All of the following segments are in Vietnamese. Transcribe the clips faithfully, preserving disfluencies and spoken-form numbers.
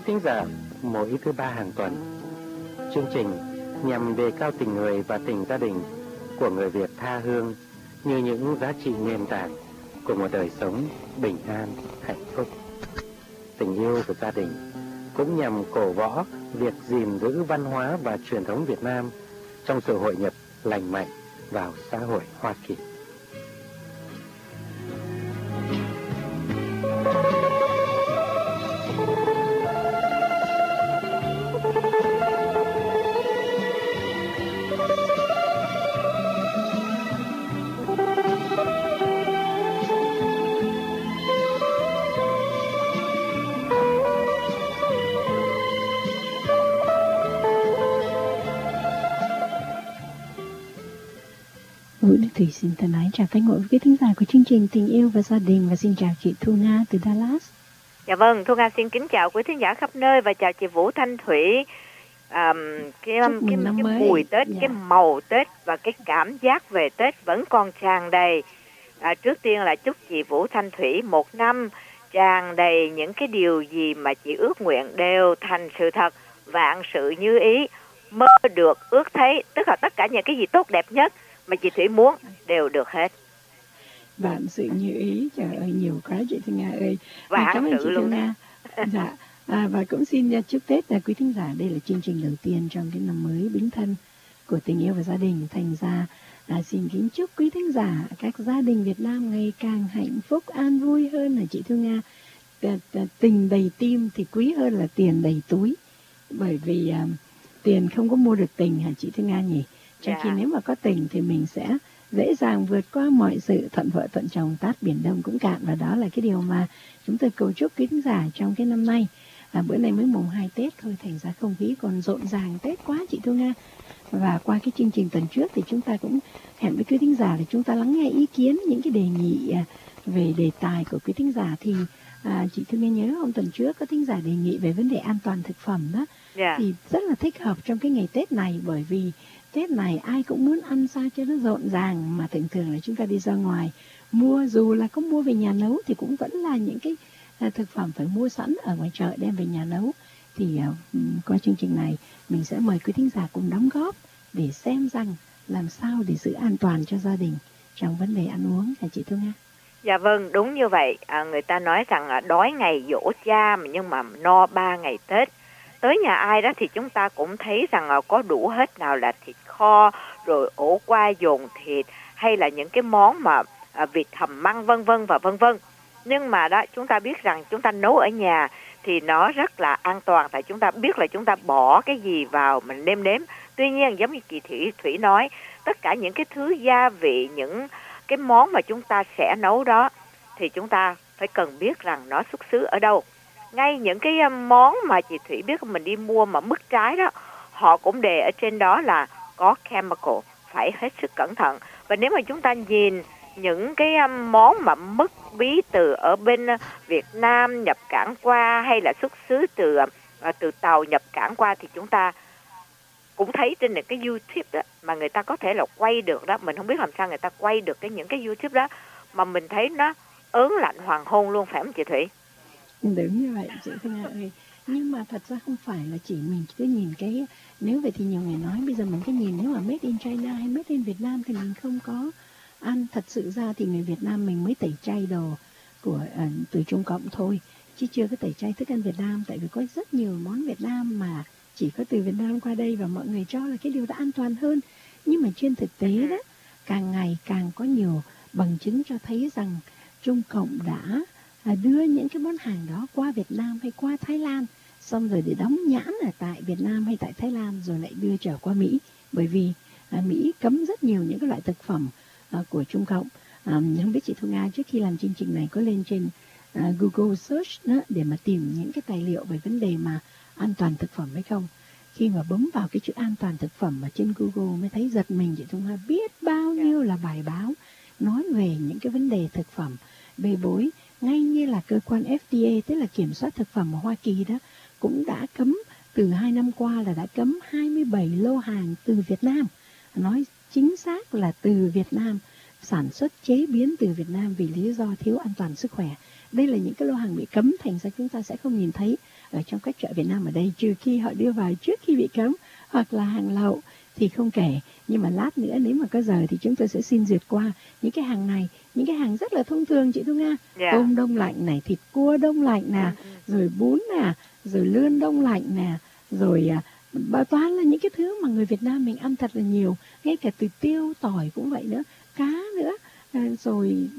thính giả mỗi thứ ba hàng tuần. Chương trình nhằm đề cao tình người và tình gia đình của người Việt tha hương như những giá trị nền tảng của một đời sống bình an, hạnh phúc. Tình yêu của gia đình cũng nhằm cổ võ việc gìn giữ văn hóa và truyền thống Việt Nam trong sự hội nhập lành mạnh vào xã hội Hoa Kỳ. Vũ Đức Thủy xin thân ái chào tất cả quý khán giả của chương trình Tình Yêu và Gia Đình, và xin chào chị Thu Nga từ Dallas. Dạ vâng, Thu Nga xin kính chào quý thính giả khắp nơi và chào chị Vũ Thanh Thủy. À, cái cái, cái, cái mùi Tết, dạ. Cái màu Tết và cái cảm giác về Tết vẫn còn tràn đầy. À, trước tiên là chúc chị Vũ Thanh Thủy một năm tràn đầy những cái điều gì mà chị ước nguyện đều thành sự thật, vạn sự như ý, mơ được ước thấy, tức là tất cả những cái gì tốt đẹp nhất mà chị Thủy muốn đều được hết. Vạn sự như ý, trời ơi nhiều quá chị Thu Nga ơi. Vạn cảm ơn sự chị luôn Thu Nga. Dạ. À, và cũng xin chúc Tết là quý thính giả, đây là chương trình đầu tiên trong cái năm mới Bính Thân của Tình Yêu và Gia Đình. Thành ra à, xin kính chúc quý thính giả các gia đình Việt Nam ngày càng hạnh phúc an vui hơn là chị Thu Nga. Tình đầy tim thì quý hơn là tiền đầy túi, bởi vì à, tiền không có mua được tình hả chị Thu Nga nhỉ? Trong Dạ. khi nếu mà có tình thì mình sẽ dễ dàng vượt qua mọi sự, thuận vợ thuận chồng tát biển Đông cũng cạn. Và đó là cái điều mà chúng tôi cầu chúc quý thính giả trong cái năm nay. À, bữa nay mới mùng hai Tết thôi, thành ra không khí còn rộn ràng Tết quá chị Thu Nga. Và qua cái chương trình tuần trước thì chúng ta cũng hẹn với quý thính giả để chúng ta lắng nghe ý kiến, những cái đề nghị về đề tài của quý thính giả. Thì à, chị Thu Nga nhớ hôm tuần trước có thính giả đề nghị về vấn đề an toàn thực phẩm đó. Yeah. Thì rất là thích hợp trong cái ngày Tết này, bởi vì Tết này ai cũng muốn ăn sao cho nó rộn ràng, mà thường thường là chúng ta đi ra ngoài mua, dù là có mua về nhà nấu thì cũng vẫn là những cái à, thực phẩm phải mua sẵn ở ngoài chợ đem về nhà nấu. Thì à, qua chương trình này mình sẽ mời quý thính giả cùng đóng góp để xem rằng làm sao để giữ an toàn cho gia đình trong vấn đề ăn uống, hả chị Thu Nga? Dạ vâng, đúng như vậy. À, người ta nói rằng à, đói ngày giỗ cha nhưng mà no ba ngày Tết. Tới nhà ai đó thì chúng ta cũng thấy rằng à, có đủ hết, nào là thịt kho, rồi ổ qua dồn thịt, hay là những cái món mà à, vịt hầm măng vân vân và vân vân. Nhưng mà đó, chúng ta biết rằng chúng ta nấu ở nhà thì nó rất là an toàn, tại chúng ta biết là chúng ta bỏ cái gì vào mình nêm nếm. Tuy nhiên giống như chị Thủy Thủy nói, tất cả những cái thứ gia vị, những cái món mà chúng ta sẽ nấu đó thì chúng ta phải cần biết rằng nó xuất xứ ở đâu. Ngay những cái món mà chị Thủy biết mình đi mua mà mứt trái đó, họ cũng đề ở trên đó là có chemical, phải hết sức cẩn thận. Và nếu mà chúng ta nhìn những cái món mà mứt bí từ ở bên Việt Nam nhập cảng qua, hay là xuất xứ từ từ tàu nhập cảng qua, thì chúng ta cũng thấy trên những cái YouTube đó mà người ta có thể là quay được đó. Mình không biết làm sao người ta quay được cái những cái YouTube đó mà mình thấy nó ớn lạnh hoàng hôn luôn, phải không chị Thủy? Đúng như vậy chị Thu Nga ơi. Nhưng mà thật ra không phải là chỉ mình cứ nhìn cái, nếu vậy thì nhiều người nói bây giờ mình cứ nhìn nếu mà made in China hay made in Việt Nam thì mình không có ăn. Thật sự ra thì người Việt Nam mình mới tẩy chay đồ của uh, từ Trung Cộng thôi, chứ chưa có tẩy chay thức ăn Việt Nam. Tại vì có rất nhiều món Việt Nam mà chỉ có từ Việt Nam qua đây và mọi người cho là cái điều đó an toàn hơn. Nhưng mà trên thực tế đó, càng ngày càng có nhiều bằng chứng cho thấy rằng Trung Cộng đã đưa những cái món hàng đó qua Việt Nam hay qua Thái Lan, xong rồi để đóng nhãn ở tại Việt Nam hay tại Thái Lan, rồi lại đưa trở qua Mỹ. Bởi vì à, Mỹ cấm rất nhiều những cái loại thực phẩm à, của Trung Cộng. à, Không biết chị Thu Nga trước khi làm chương trình này có lên trên à, Google Search đó, để mà tìm những cái tài liệu về vấn đề mà an toàn thực phẩm hay không. Khi mà bấm vào cái chữ an toàn thực phẩm ở trên Google mới thấy giật mình chị Thu Nga, biết bao nhiêu là bài báo nói về những cái vấn đề thực phẩm bê bối. Ngay như là cơ quan F D A, tức là kiểm soát thực phẩm ở Hoa Kỳ đó, cũng đã cấm từ hai năm qua là đã cấm hai mươi bảy lô hàng từ Việt Nam. Nói chính xác là từ Việt Nam, sản xuất chế biến từ Việt Nam vì lý do thiếu an toàn sức khỏe. Đây là những cái lô hàng bị cấm, thành ra chúng ta sẽ không nhìn thấy ở trong các chợ Việt Nam ở đây, trừ khi họ đưa vào trước khi bị cấm hoặc là hàng lậu thì không kể. Nhưng mà lát nữa nếu mà có giờ thì chúng tôi sẽ xin duyệt qua những cái hàng này, những cái hàng rất là thông thường chị Thu Nga. Yeah. Tôm đông lạnh này, thịt cua đông lạnh nè, ừ. rồi bún nè, rồi lươn đông lạnh nè, rồi bảo toàn là những cái thứ mà người Việt Nam mình ăn thật là nhiều, ngay cả từ tiêu, tỏi cũng vậy nữa, cá nữa, rồi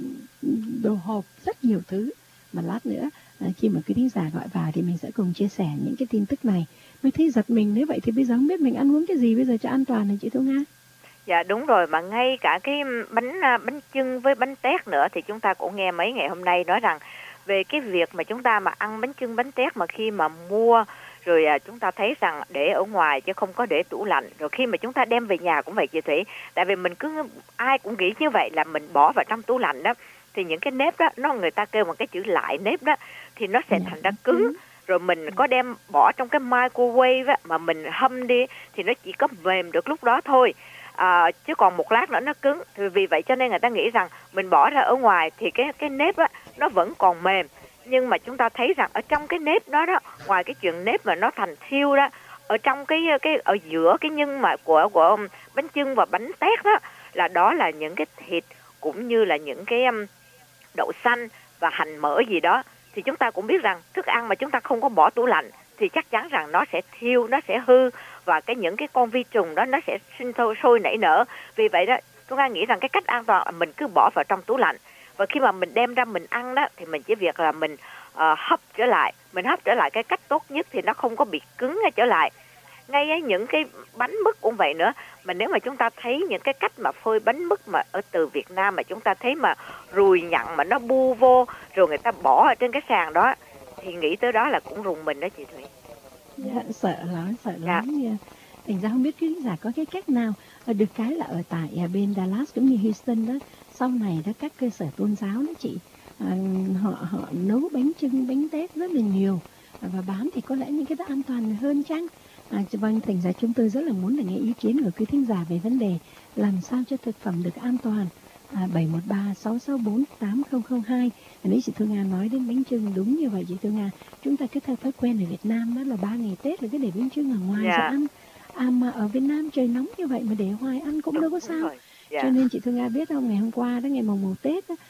đồ hộp, rất nhiều thứ. Mà lát nữa khi mà quý thính giả gọi vào thì mình sẽ cùng chia sẻ những cái tin tức này. Mới thấy giật mình, nếu vậy thì bây giờ không biết mình ăn uống cái gì bây giờ cho an toàn này chị Thu Nga. Dạ đúng rồi, mà ngay cả cái bánh bánh chưng với bánh tét nữa thì chúng ta cũng nghe mấy ngày hôm nay nói rằng về cái việc mà chúng ta mà ăn bánh chưng bánh tét mà khi mà mua rồi à, chúng ta thấy rằng để ở ngoài chứ không có để tủ lạnh, rồi khi mà chúng ta đem về nhà cũng vậy chị Thủy, tại vì mình cứ ai cũng nghĩ như vậy là mình bỏ vào trong tủ lạnh đó thì những cái nếp đó, nó người ta kêu một cái chữ lại nếp đó thì nó sẽ thành ra cứng, rồi mình có đem bỏ trong cái microwave á, mà mình hâm đi thì nó chỉ có mềm được lúc đó thôi. À, chứ còn một lát nữa nó cứng, thì vì vậy cho nên người ta nghĩ rằng mình bỏ ra ở ngoài thì cái cái nếp á nó vẫn còn mềm, nhưng mà chúng ta thấy rằng ở trong cái nếp đó đó, ngoài cái chuyện nếp mà nó thành thiêu đó, ở trong cái cái ở giữa cái nhân mà của của bánh chưng và bánh tét đó là đó là những cái thịt cũng như là những cái um, đậu xanh và hành mỡ gì đó, thì chúng ta cũng biết rằng thức ăn mà chúng ta không có bỏ tủ lạnh thì chắc chắn rằng nó sẽ thiêu, nó sẽ hư, và cái những cái con vi trùng đó nó sẽ sinh sôi, sôi nảy nở. Vì vậy đó, chúng ta nghĩ rằng cái cách an toàn là mình cứ bỏ vào trong tủ lạnh, và khi mà mình đem ra mình ăn đó thì mình chỉ việc là mình uh, hấp trở lại, mình hấp trở lại cái cách tốt nhất thì nó không có bị cứng trở lại. Ngay ấy, những cái bánh mứt cũng vậy nữa, mà nếu mà chúng ta thấy những cái cách mà phơi bánh mứt mà ở từ Việt Nam mà chúng ta thấy mà ruồi nhặn mà nó bu vô rồi người ta bỏ ở trên cái sàn đó thì nghĩ tới đó là cũng rùng mình đó chị Thủy. Dạ, sợ lắm, sợ lắm. Dạ. Thành ra không biết quý giả có cái cách nào, được cái là ở tại bên Dallas cũng như Houston đó, sau này đó các cơ sở tôn giáo đó chị, à, họ họ nấu bánh chưng bánh tét rất là nhiều và bán, thì có lẽ những cái đó an toàn hơn chăng? À, vâng, thành ra chúng tôi rất là muốn là nghe ý kiến của quý thính giả về vấn đề làm sao cho thực phẩm được an toàn. À, bảy một ba sáu sáu bốn tám không không hai. Nếu chị Thu Nga nói đến bánh chưng đúng như vậy chị Thu Nga, chúng ta cứ theo thói quen ở Việt Nam đó là ba ngày Tết là cứ để bánh chưng ở ngoài yeah. rồi ăn. À mà ở Việt Nam trời nóng như vậy mà để hoài ăn cũng đâu có sao. Yeah. Cho nên chị Thu Nga biết không, ngày hôm qua đó, ngày mồng một Tết đó,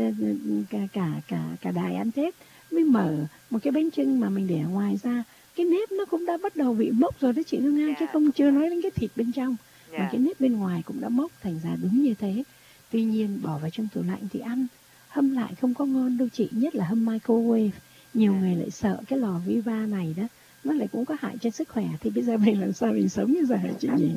cả cả cả cả đài ăn Tết mới mở một cái bánh chưng mà mình để ở ngoài ra, cái nếp nó cũng đã bắt đầu bị mốc rồi đó chị Thu Nga, yeah. chứ không chưa nói đến cái thịt bên trong, yeah. mà cái nếp bên ngoài cũng đã mốc, thành ra đúng như thế. Tuy nhiên bỏ vào trong tủ lạnh thì ăn hâm lại không có ngon đâu chị, nhất là hâm microwave. Nhiều yeah. người lại sợ cái lò Viva này đó, nó lại cũng có hại cho sức khỏe, thì bây giờ mình làm sao mình sống như vậy hả chị nhỉ?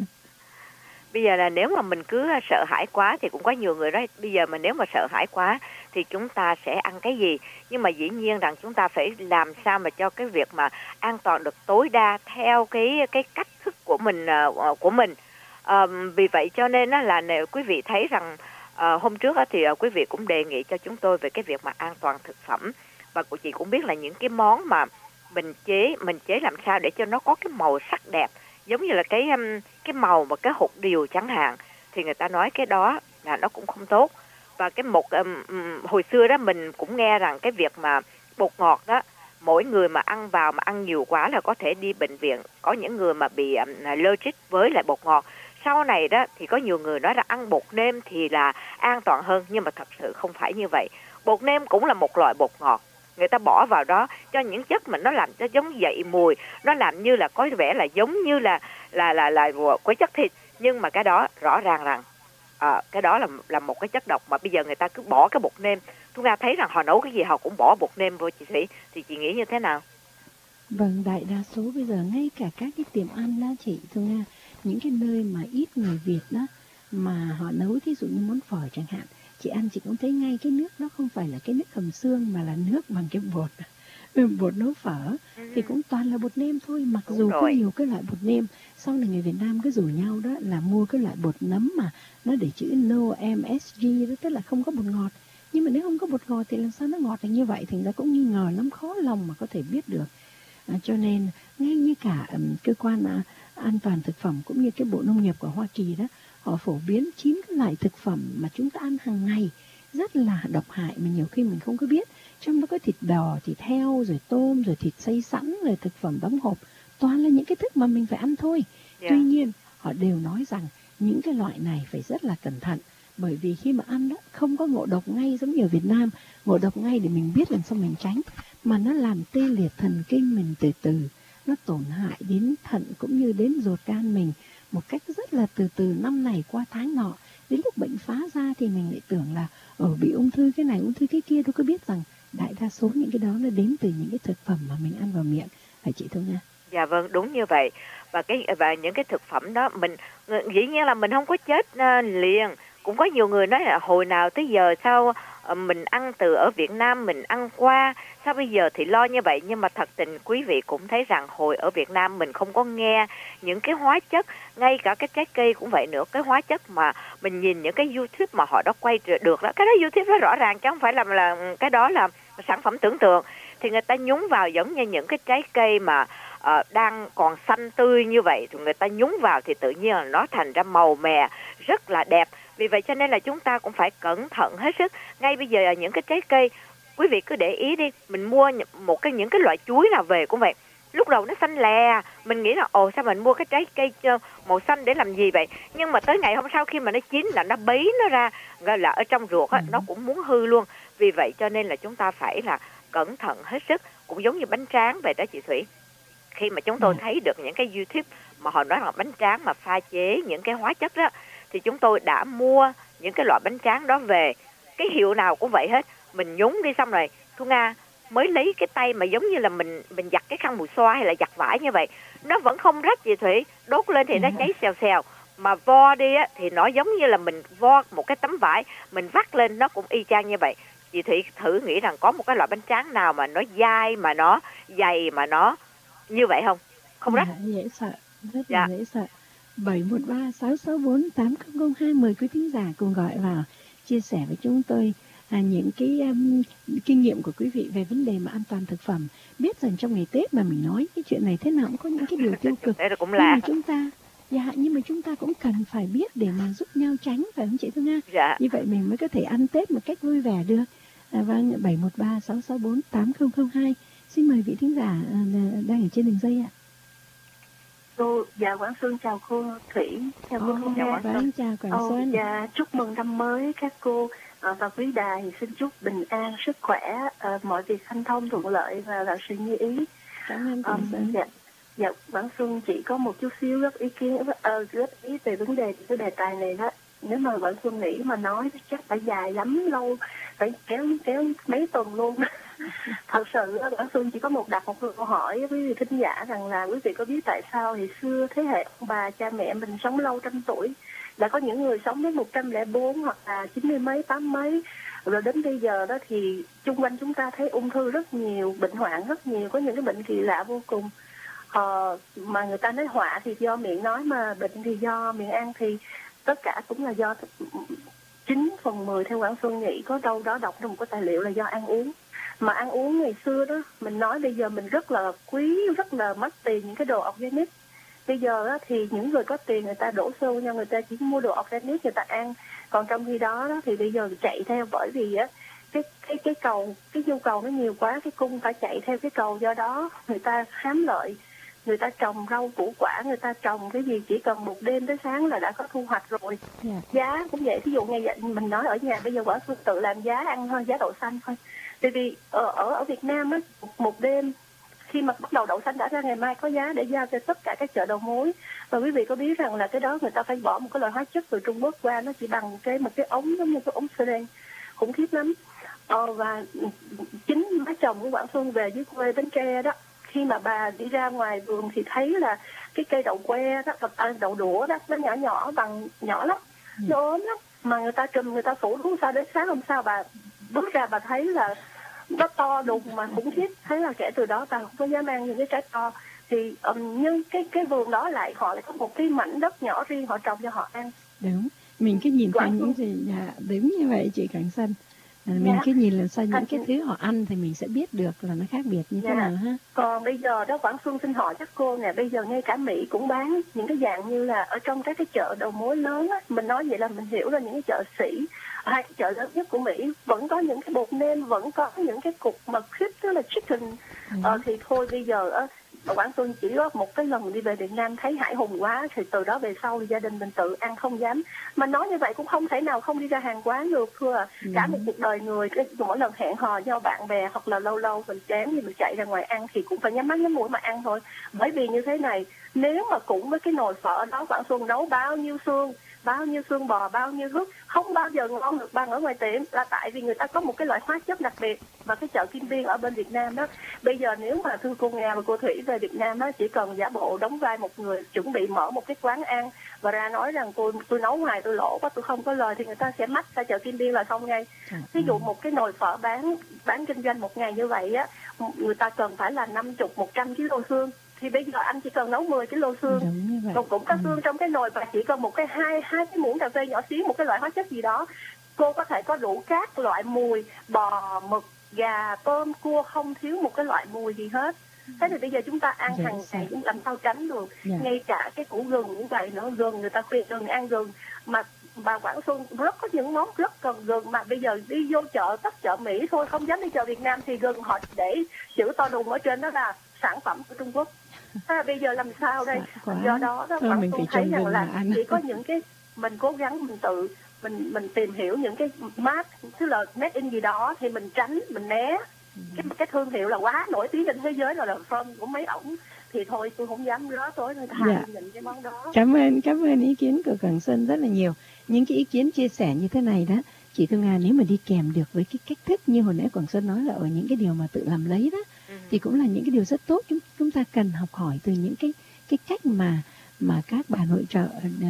Bây giờ là nếu mà mình cứ sợ hãi quá thì cũng có nhiều người nói bây giờ mà nếu mà sợ hãi quá thì chúng ta sẽ ăn cái gì, nhưng mà dĩ nhiên rằng chúng ta phải làm sao mà cho cái việc mà an toàn được tối đa theo cái cái cách thức của mình uh, của mình. Uh, vì vậy cho nên uh, là nếu quý vị thấy rằng uh, hôm trước uh, thì uh, quý vị cũng đề nghị cho chúng tôi về cái việc mà an toàn thực phẩm, và của chị cũng biết là những cái món mà mình chế mình chế làm sao để cho nó có cái màu sắc đẹp, giống như là cái um, cái màu mà cái hột điều chẳng hạn, thì người ta nói cái đó là nó cũng không tốt. Và cái một um, um, hồi xưa đó mình cũng nghe rằng cái việc mà bột ngọt đó, mỗi người mà ăn vào mà ăn nhiều quá là có thể đi bệnh viện. Có những người mà bị um, allergic với lại bột ngọt. Sau này đó thì có nhiều người nói là ăn bột nêm thì là an toàn hơn, nhưng mà thật sự không phải như vậy. Bột nêm cũng là một loại bột ngọt, người ta bỏ vào đó cho những chất mà nó làm cho giống dậy mùi, nó làm như là có vẻ là giống như là là là là của chất thịt, nhưng mà cái đó rõ ràng rằng à, cái đó là là một cái chất độc mà bây giờ người ta cứ bỏ cái bột nêm. Chúng ta thấy rằng họ nấu cái gì họ cũng bỏ bột nêm vô chị Thủy, thì chị nghĩ như thế nào? Vâng, đại đa số bây giờ ngay cả các cái tiệm ăn đó chị Thu Nga, những cái nơi mà ít người Việt đó mà họ nấu thí dụ như món phở chẳng hạn, chị ăn chị cũng thấy ngay cái nước nó không phải là cái nước hầm xương mà là nước bằng cái bột bột nấu phở, ừ. thì cũng toàn là bột nêm thôi. Mặc Đúng dù rồi. có nhiều cái loại bột nêm, sau này người Việt Nam cứ rủ nhau đó là mua cái loại bột nấm mà nó để chữ no em ét giê đó, tức là không có bột ngọt. Nhưng mà nếu không có bột ngọt thì làm sao nó ngọt được như vậy, thành ra cũng nghi ngờ lắm, khó lòng mà có thể biết được. À, cho nên ngay như cả um, cơ quan uh, an toàn thực phẩm cũng như cái Bộ Nông nghiệp của Hoa Kỳ đó, họ phổ biến chín cái loại thực phẩm mà chúng ta ăn hàng ngày rất là độc hại mà nhiều khi mình không có biết. Trong đó có thịt bò, thịt heo, rồi tôm, rồi thịt xay sẵn, rồi thực phẩm đóng hộp, toàn là những cái thức mà mình phải ăn thôi. Yeah. Tuy nhiên họ đều nói rằng những cái loại này phải rất là cẩn thận, bởi vì khi mà ăn đó không có ngộ độc ngay giống như ở Việt Nam, ngộ độc ngay để mình biết làm sao mình tránh, mà nó làm tê liệt thần kinh mình từ từ, nó tổn hại đến thận cũng như đến ruột gan mình một cách rất là từ từ, năm này qua tháng nọ. Đến lúc bệnh phá ra thì mình lại tưởng là ở bị ung thư cái này, ung thư cái kia, đâu có biết rằng đại đa số những cái đó nó đến từ những cái thực phẩm mà mình ăn vào miệng. Phải chị Thu Nga? Dạ vâng, đúng như vậy. Và cái và những cái thực phẩm đó mình dĩ nhiên là mình không có chết uh, liền. Cũng có nhiều người nói là hồi nào tới giờ sao uh, mình ăn từ ở Việt Nam mình ăn qua, sao bây giờ thì lo như vậy. Nhưng mà thật tình quý vị cũng thấy rằng hồi ở Việt Nam mình không có nghe những cái hóa chất, ngay cả cái trái cây cũng vậy nữa, cái hóa chất mà mình nhìn những cái YouTube mà họ đã quay được đó, cái đó YouTube nó rõ ràng chứ không phải là là cái đó là sản phẩm tưởng tượng. Thì người ta nhúng vào giống như những cái trái cây mà Uh, đang còn xanh tươi như vậy, thì người ta nhúng vào thì tự nhiên là nó thành ra màu mè rất là đẹp. Vì vậy cho nên là chúng ta cũng phải cẩn thận hết sức. Ngay bây giờ những cái trái cây, quý vị cứ để ý đi, mình mua một cái những cái loại chuối nào về cũng vậy, lúc đầu nó xanh lè, mình nghĩ là ồ sao mình mua cái trái cây màu xanh để làm gì vậy, nhưng mà tới ngày hôm sau khi mà nó chín là nó bấy nó ra, gọi là ở trong ruột á, nó cũng muốn hư luôn. Vì vậy cho nên là chúng ta phải là cẩn thận hết sức. Cũng giống như bánh tráng vậy đó chị Thủy. Khi mà chúng tôi thấy được những cái YouTube mà họ nói là bánh tráng mà pha chế những cái hóa chất đó, thì chúng tôi đã mua những cái loại bánh tráng đó về. Cái hiệu nào cũng vậy hết. Mình nhúng đi xong rồi, Thu Nga mới lấy cái tay mà giống như là mình mình giặt cái khăn mùi xoa hay là giặt vải như vậy, nó vẫn không rách chị Thủy. Đốt lên thì nó cháy xèo xèo. Mà vo đi á, thì nó giống như là mình vo một cái tấm vải, mình vắt lên nó cũng y chang như vậy. Chị Thủy thử nghĩ rằng có một cái loại bánh tráng nào mà nó dai, mà nó dày, mà nó như vậy không? Không rách. Dạ, dễ sợ, rất là dạ. dễ sợ. bảy một ba sáu sáu bốn tám không không hai, mời quý thính giả cùng gọi vào chia sẻ với chúng tôi à, những cái um, kinh nghiệm của quý vị về vấn đề mà an toàn thực phẩm. Biết rằng trong ngày Tết mà mình nói cái chuyện này thế nào cũng có những cái điều tiêu cực. Thế cũng là. Nhưng mà chúng ta dạ, nhưng mà chúng ta cũng cần phải biết để mà giúp nhau tránh, phải không chị Thu Nga? Dạ. Như vậy mình mới có thể ăn Tết một cách vui vẻ được. À, vâng, bảy một ba sáu sáu bốn tám không không hai. Xin mời vị thính giả à, đang ở trên đường dây ạ. Cô, dạ Quảng Xuân chào cô Thủy, chào cô Thu Nga. Vâng, chào Quảng Xuân. Dạ, chúc mừng năm mới các cô à, và quý đài, xin chúc bình an, sức khỏe, à, mọi việc hanh thông thuận lợi và là sự như ý. Cảm ơn Quảng Xuân. Um, dạ, dạ Quảng Xuân chỉ có một chút xíu góp ý kiến, uh, góp ý về vấn đề cái đề tài này đó. Nếu mà Quảng Xuân nghĩ mà nói chắc phải dài lắm, lâu, phải kéo kéo mấy tuần luôn. Thật sự Quảng Xuân chỉ có một đặt một câu hỏi với quý vị thính giả rằng là quý vị có biết tại sao thì xưa thế hệ ông bà cha mẹ mình sống lâu trăm tuổi, đã có những người sống đến một trăm lẻ bốn hoặc là chín mươi mấy, tám mấy, rồi đến bây giờ đó thì chung quanh chúng ta thấy ung thư rất nhiều, bệnh hoạn rất nhiều, có những cái bệnh kỳ lạ vô cùng. Ờ, mà người ta nói họa thì do miệng nói, mà bệnh thì do miệng ăn, thì tất cả cũng là do chín phần mười theo Quảng Xuân nghĩ, có đâu đó đọc trong một cái tài liệu là do ăn uống. Mà ăn uống ngày xưa đó, mình nói bây giờ mình rất là quý, rất là mất tiền những cái đồ organic. Bây giờ đó, thì những người có tiền người ta đổ xô nhau, người ta chỉ mua đồ organic người ta ăn. Còn trong khi đó, đó thì bây giờ chạy theo, bởi vì á cái cái cái cầu, cái nhu cầu nó nhiều quá, cái cung phải chạy theo cái cầu, do đó người ta hám lợi. Người ta trồng rau củ quả, người ta trồng cái gì chỉ cần một đêm tới sáng là đã có thu hoạch rồi. Yeah. Giá cũng vậy, ví dụ như vậy mình nói ở nhà bây giờ Quảng Xuân tự làm giá ăn thôi, giá đậu xanh thôi. Tại vì ở ở ở Việt Nam á, một đêm khi mà bắt đầu đậu xanh đã ra, ngày mai có giá để giao cho tất cả các chợ đầu mối. Và quý vị có biết rằng là cái đó người ta phải bỏ một cái loại hóa chất từ Trung Quốc qua, nó chỉ bằng cái một cái ống giống như cái ống seren, khủng khiếp lắm. Ờ, và chính má chồng của Quảng Xuân về dưới quê Bến Tre đó, khi mà bà đi ra ngoài vườn thì thấy là cái cây đậu que đó, à, đậu đũa đó, nó nhỏ nhỏ bằng nhỏ lắm, nó ốm lắm, mà người ta trùm, người ta phủ đúng sao đến sáng hôm sau bà bước ra bà thấy là nó to đùng mà khủng khiếp. Thế là kể từ đó ta không có dám ăn những cái trái to. Thì um, nhưng cái cái vườn đó lại họ lại có một cái mảnh đất nhỏ riêng họ trồng cho họ ăn. Đúng, mình cứ nhìn qua những gì dạ, đúng như vậy chị Cảnh Xuân. À, mình Dạ. cứ nhìn làm sao những À, cái thứ họ ăn thì mình sẽ biết được là nó khác biệt như Dạ. thế nào ha. Còn bây giờ đó Quảng Xuân xin hỏi các cô nè, bây giờ ngay cả Mỹ cũng bán những cái dạng như là ở trong các cái chợ đầu mối lớn á, mình nói vậy là mình hiểu là những cái chợ xỉ, hai cái chợ lớn nhất của Mỹ vẫn có những cái bột nêm, vẫn có những cái cục mà thịt, tức là chicken. Ừ. Ờ, thì thôi bây giờ á, Quảng Xuân chỉ có một cái lần đi về Việt Nam thấy hãi hùng quá, thì từ đó về sau gia đình mình tự ăn không dám. Mà nói như vậy cũng không thể nào không đi ra hàng quán được thưa à. Ừ. Cả một cuộc đời người, cái mỗi lần hẹn hò nhau bạn bè hoặc là lâu lâu mình chán thì mình chạy ra ngoài ăn thì cũng phải nhắm mắt nhắm mũi mà ăn thôi. Bởi vì như thế này, nếu mà cũng với cái nồi phở đó Quảng Xuân nấu bao nhiêu xương, bao nhiêu xương bò, bao nhiêu thức, không bao giờ ngon được bằng ở ngoài tiệm, là tại vì người ta có một cái loại hóa chất đặc biệt. Và cái chợ Kim Biên ở bên Việt Nam đó, bây giờ nếu mà thưa cô Nga và cô Thủy về Việt Nam đó, chỉ cần giả bộ đóng vai một người chuẩn bị mở một cái quán ăn và ra nói rằng tôi tôi nấu hoài tôi lỗ quá, tôi không có lời, thì người ta sẽ mách ra chợ Kim Biên là xong ngay. Ví dụ một cái nồi phở bán bán kinh doanh một ngày như vậy á, người ta cần phải là năm chục một trăm ký xương, thì bây giờ anh chỉ cần nấu mười ký xương, còn cũng có xương trong cái nồi, và chỉ cần một cái hai hai cái muỗng cà phê nhỏ xíu, một cái loại hóa chất gì đó, cô có thể có đủ các loại mùi bò, mực, gà, tôm, cua, không thiếu một cái loại mùi gì hết. Thế thì bây giờ chúng ta ăn hàng ngày cũng làm sao tránh được. Yeah. Ngay cả cái củ gừng cũng vậy nữa, gừng người ta khuyên gừng ăn gừng, mà bà Quảng Xuân rất có những món rất cần gừng, mà bây giờ đi vô chợ tất chợ Mỹ thôi, không dám đi chợ Việt Nam thì gừng họ để chữ to đùng ở trên đó là sản phẩm của Trung Quốc. Thế là bây giờ làm sao đây? Do đó đó Quảng Xuân thấy rằng là chỉ có những cái mình cố gắng mình tự mình mình tìm hiểu những cái mát, tức là made in gì đó thì mình tránh, mình né. Cái cái thương hiệu là quá nổi tiếng trên thế giới rồi, là phân của mấy ổng thì thôi tôi không dám rớ tối thôi, thà dạ. Nhìn cái món đó. Cảm ơn cảm ơn ý kiến của Quảng Xuân rất là nhiều. Những cái ý kiến chia sẻ như thế này đó, chị Thu Nga, nếu mà đi kèm được với cái cách thức như hồi nãy Quảng Xuân nói là ở những cái điều mà tự làm lấy đó, ừ. thì cũng là những cái điều rất tốt. Chúng chúng ta cần học hỏi từ những cái cái cách mà mà các bà nội trợ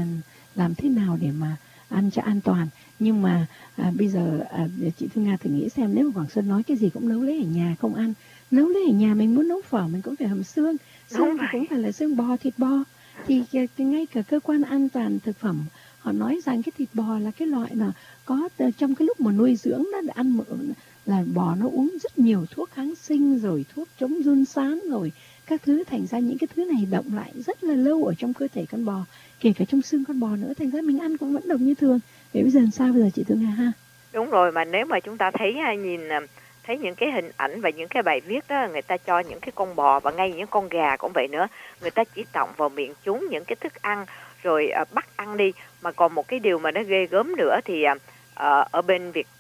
làm thế nào để mà ăn cho an toàn. Nhưng mà à, bây giờ à, chị Thu Nga thử nghĩ xem, nếu mà Quảng Xuân nói cái gì cũng nấu lấy ở nhà không ăn, nấu lấy ở nhà mình muốn nấu phở mình cũng phải hầm xương, xương thì cũng phải là xương bò, thịt bò, thì, thì ngay cả cơ quan an toàn thực phẩm họ nói rằng cái thịt bò là cái loại mà có trong cái lúc mà nuôi dưỡng nó đã ăn là bò nó uống rất nhiều thuốc kháng sinh rồi thuốc chống giun sán rồi các thứ, thành ra những cái thứ này động lại rất là lâu ở trong cơ thể con bò, kể cả trong xương con bò nữa, thành ra mình ăn cũng vẫn độc như thường. Vậy bây giờ làm sao bây giờ chị Thu Nga ha? Đúng rồi, mà nếu mà chúng ta thấy nhìn thấy những cái hình ảnh và những cái bài viết đó, người ta cho những cái con bò và ngay những con gà cũng vậy nữa, người ta chỉ tọng vào miệng chúng những cái thức ăn rồi uh, bắt ăn đi. Mà còn một cái điều mà nó ghê gớm nữa thì uh, ở bên Việt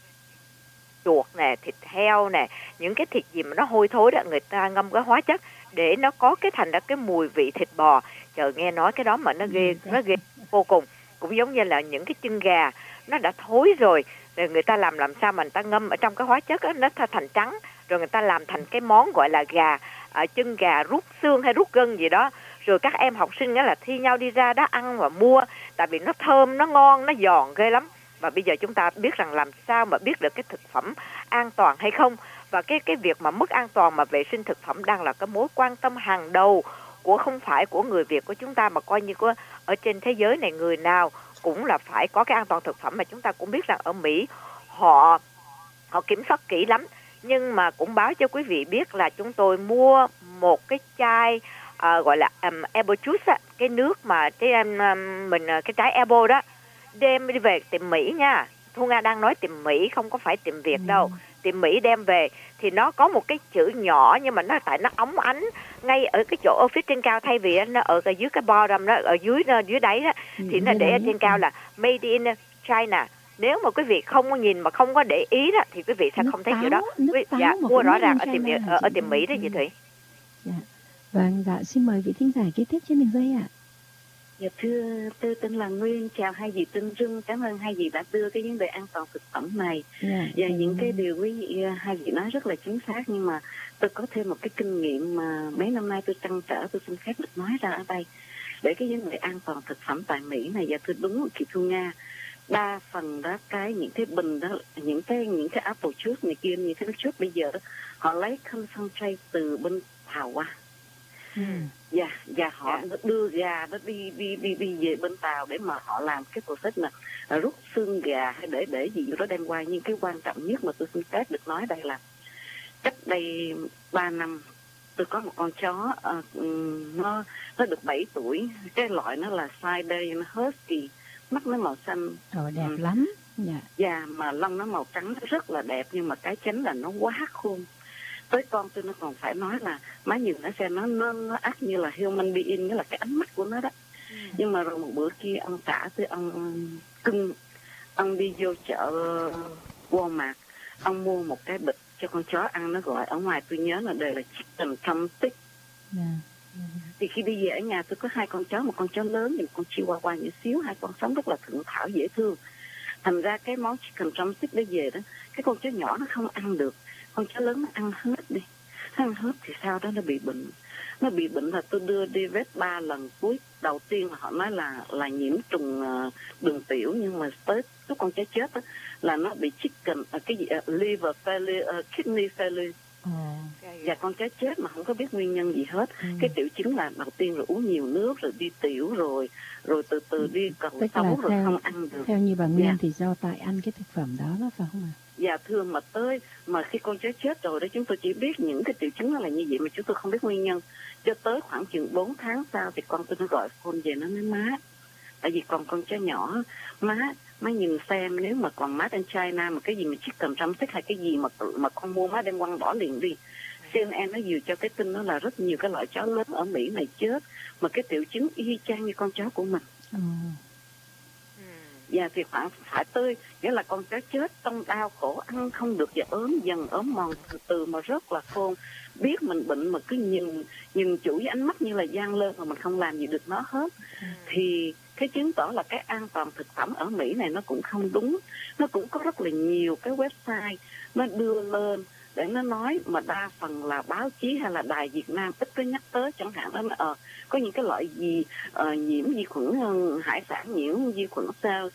chuột nè, thịt heo nè, những cái thịt gì mà nó hôi thối đó, người ta ngâm cái hóa chất để nó có cái thành ra cái mùi vị thịt bò. Trời, nghe nói cái đó mà nó ghê, nó ghê vô cùng. Cũng giống như là những cái chân gà nó đã thối rồi, rồi người ta làm làm sao mà người ta ngâm ở trong cái hóa chất đó, nó thành trắng, rồi người ta làm thành cái món gọi là gà à, chân gà rút xương hay rút gân gì đó. Rồi các em học sinh đó là thi nhau đi ra đó ăn và mua, tại vì nó thơm, nó ngon, nó giòn ghê lắm. Và bây giờ chúng ta biết rằng làm sao mà biết được cái thực phẩm an toàn hay không. Và cái cái việc mà mức an toàn mà vệ sinh thực phẩm đang là cái mối quan tâm hàng đầu của không phải của người Việt của chúng ta, mà coi như của ở trên thế giới này người nào cũng là phải có cái an toàn thực phẩm. Mà chúng ta cũng biết rằng ở Mỹ họ họ kiểm soát kỹ lắm. Nhưng mà cũng báo cho quý vị biết là chúng tôi mua một cái chai uh, gọi là um, apple juice á, cái nước mà cái um, mình cái trái apple đó, đem đi về tiệm Mỹ nha. Thu Nga đang nói tiệm Mỹ, không có phải tiệm Việt đâu. Ừ. Tiệm Mỹ đem về thì nó có một cái chữ nhỏ, nhưng mà nó tại nó óng ánh ngay ở cái chỗ ở phía trên cao, thay vì nó ở dưới cái bottom đó, ở dưới dưới đáy đó, ừ, thì nó để ở trên cao là made in China. Nếu mà quý vị không có nhìn mà không có để ý đó thì quý vị sẽ nước không thấy chữ đó. Quý, dạ, mua rõ ràng ở tiệm ở, ở tiệm Mỹ đó chị Thủy. Dạ. Vâng, dạ, xin mời vị thính giả kế tiếp trên đường dây ạ. Dạ thưa, tôi tên là Nguyên, chào hai vị Tinh Rưng, cảm ơn hai vị đã đưa cái vấn đề an toàn thực phẩm này. Yeah, và yeah, những yeah. cái điều quý vị hai vị nói rất là chính xác, nhưng mà tôi có thêm một cái kinh nghiệm mà mấy năm nay tôi trăn trở, tôi xin phép được nói ra ở đây. Để cái vấn đề an toàn thực phẩm tại Mỹ này, và thưa đúng chị Thu Nga, đa phần đó cái những cái bình đó, những cái những cái apple juice này kia, những cái nước juice bây giờ đó, họ lấy concentrate từ bên Tàu qua. Ừ. Và và họ yeah. đưa gà nó đi đi đi đi về bên Tàu để mà họ làm cái process là rút xương gà hay để để gì đó đem qua. Nhưng cái quan trọng nhất mà tôi xin phép được nói đây là cách đây ba năm tôi có một con chó uh, nó nó được bảy tuổi, cái loại nó là Siberian Husky, mắt nó màu xanh. Ồ, đẹp ừ. lắm. Dạ. Dạ, mà lông nó màu trắng, nó rất là đẹp, nhưng mà cái chánh là nó quá khôn. Tới con tôi nó còn phải nói là má nhìn nó xem, nó nó nó ác như là human being, nghĩa là cái ánh mắt của nó đó. Ừ. Nhưng mà rồi một bữa kia ông xã tôi, ông cưng, ông đi vô chợ Walmart, ông mua một cái bịch cho con chó ăn, nó gọi ở ngoài tôi nhớ là đây là chicken drumstick. Yeah. Yeah. Thì khi đi về ở nhà tôi có hai con chó, một con chó lớn và một con chihuahua nhỏ xíu, hai con sống rất là thượng thảo dễ thương. Thành ra cái món chicken drumstick đó về đó, cái con chó nhỏ nó không ăn được, con chó lớn nó ăn hết đi, nó ăn hết thì sau đó nó bị bệnh. Nó bị bệnh là tôi đưa đi vết ba lần, cuối đầu tiên là họ nói là là nhiễm trùng uh, đường tiểu, nhưng mà tới lúc con chó chết đó, là nó bị chicken uh, cái gì uh, liver failure, uh, kidney failure. Ừ. Và con chó chết mà không có biết nguyên nhân gì hết. Ừ. Cái triệu chứng là đầu tiên là uống nhiều nước, rồi đi tiểu, rồi rồi từ từ đi cầu xấu, rồi theo, không ăn được. Theo như bà Nguyên yeah. thì do tại ăn cái thực phẩm đó đó phải không ạ? Dạ thưa, mà tới mà khi con chó chết rồi đó, chúng tôi chỉ biết những cái triệu chứng nó là như vậy mà chúng tôi không biết nguyên nhân. Cho tới khoảng chừng bốn tháng sau thì con tôi nó gọi phone về, nó nói má, tại vì còn con chó nhỏ, má má nhìn xem nếu mà còn made in China mà cái gì mà chicken drumstick hay cái gì mà mà con mua má đem quăng bỏ liền đi. C N N nó dìu cho cái tin đó là rất nhiều cái loại chó lớn ở Mỹ này chết mà cái triệu chứng y chang như con chó của mình. Ừ. Và thì khoảng phải tươi, nghĩa là con chó chết trong đau khổ, ăn không được và ốm dần ốm mòn từ từ mà rất là khôn. Biết mình bệnh mà cứ nhìn nhìn chủ với ánh mắt như là gian lơn mà mình không làm gì được nó hết. Ừ. Thì cái chứng tỏ là cái an toàn thực phẩm ở Mỹ này nó cũng không đúng. Nó cũng có rất là nhiều cái website nó đưa lên để nó nói, mà đa phần là báo chí hay là đài Việt Nam ít có nhắc tới. Chẳng hạn đó, ờ, có những cái loại gì uh, nhiễm vi khuẩn uh, hải sản, nhiễm vi khuẩn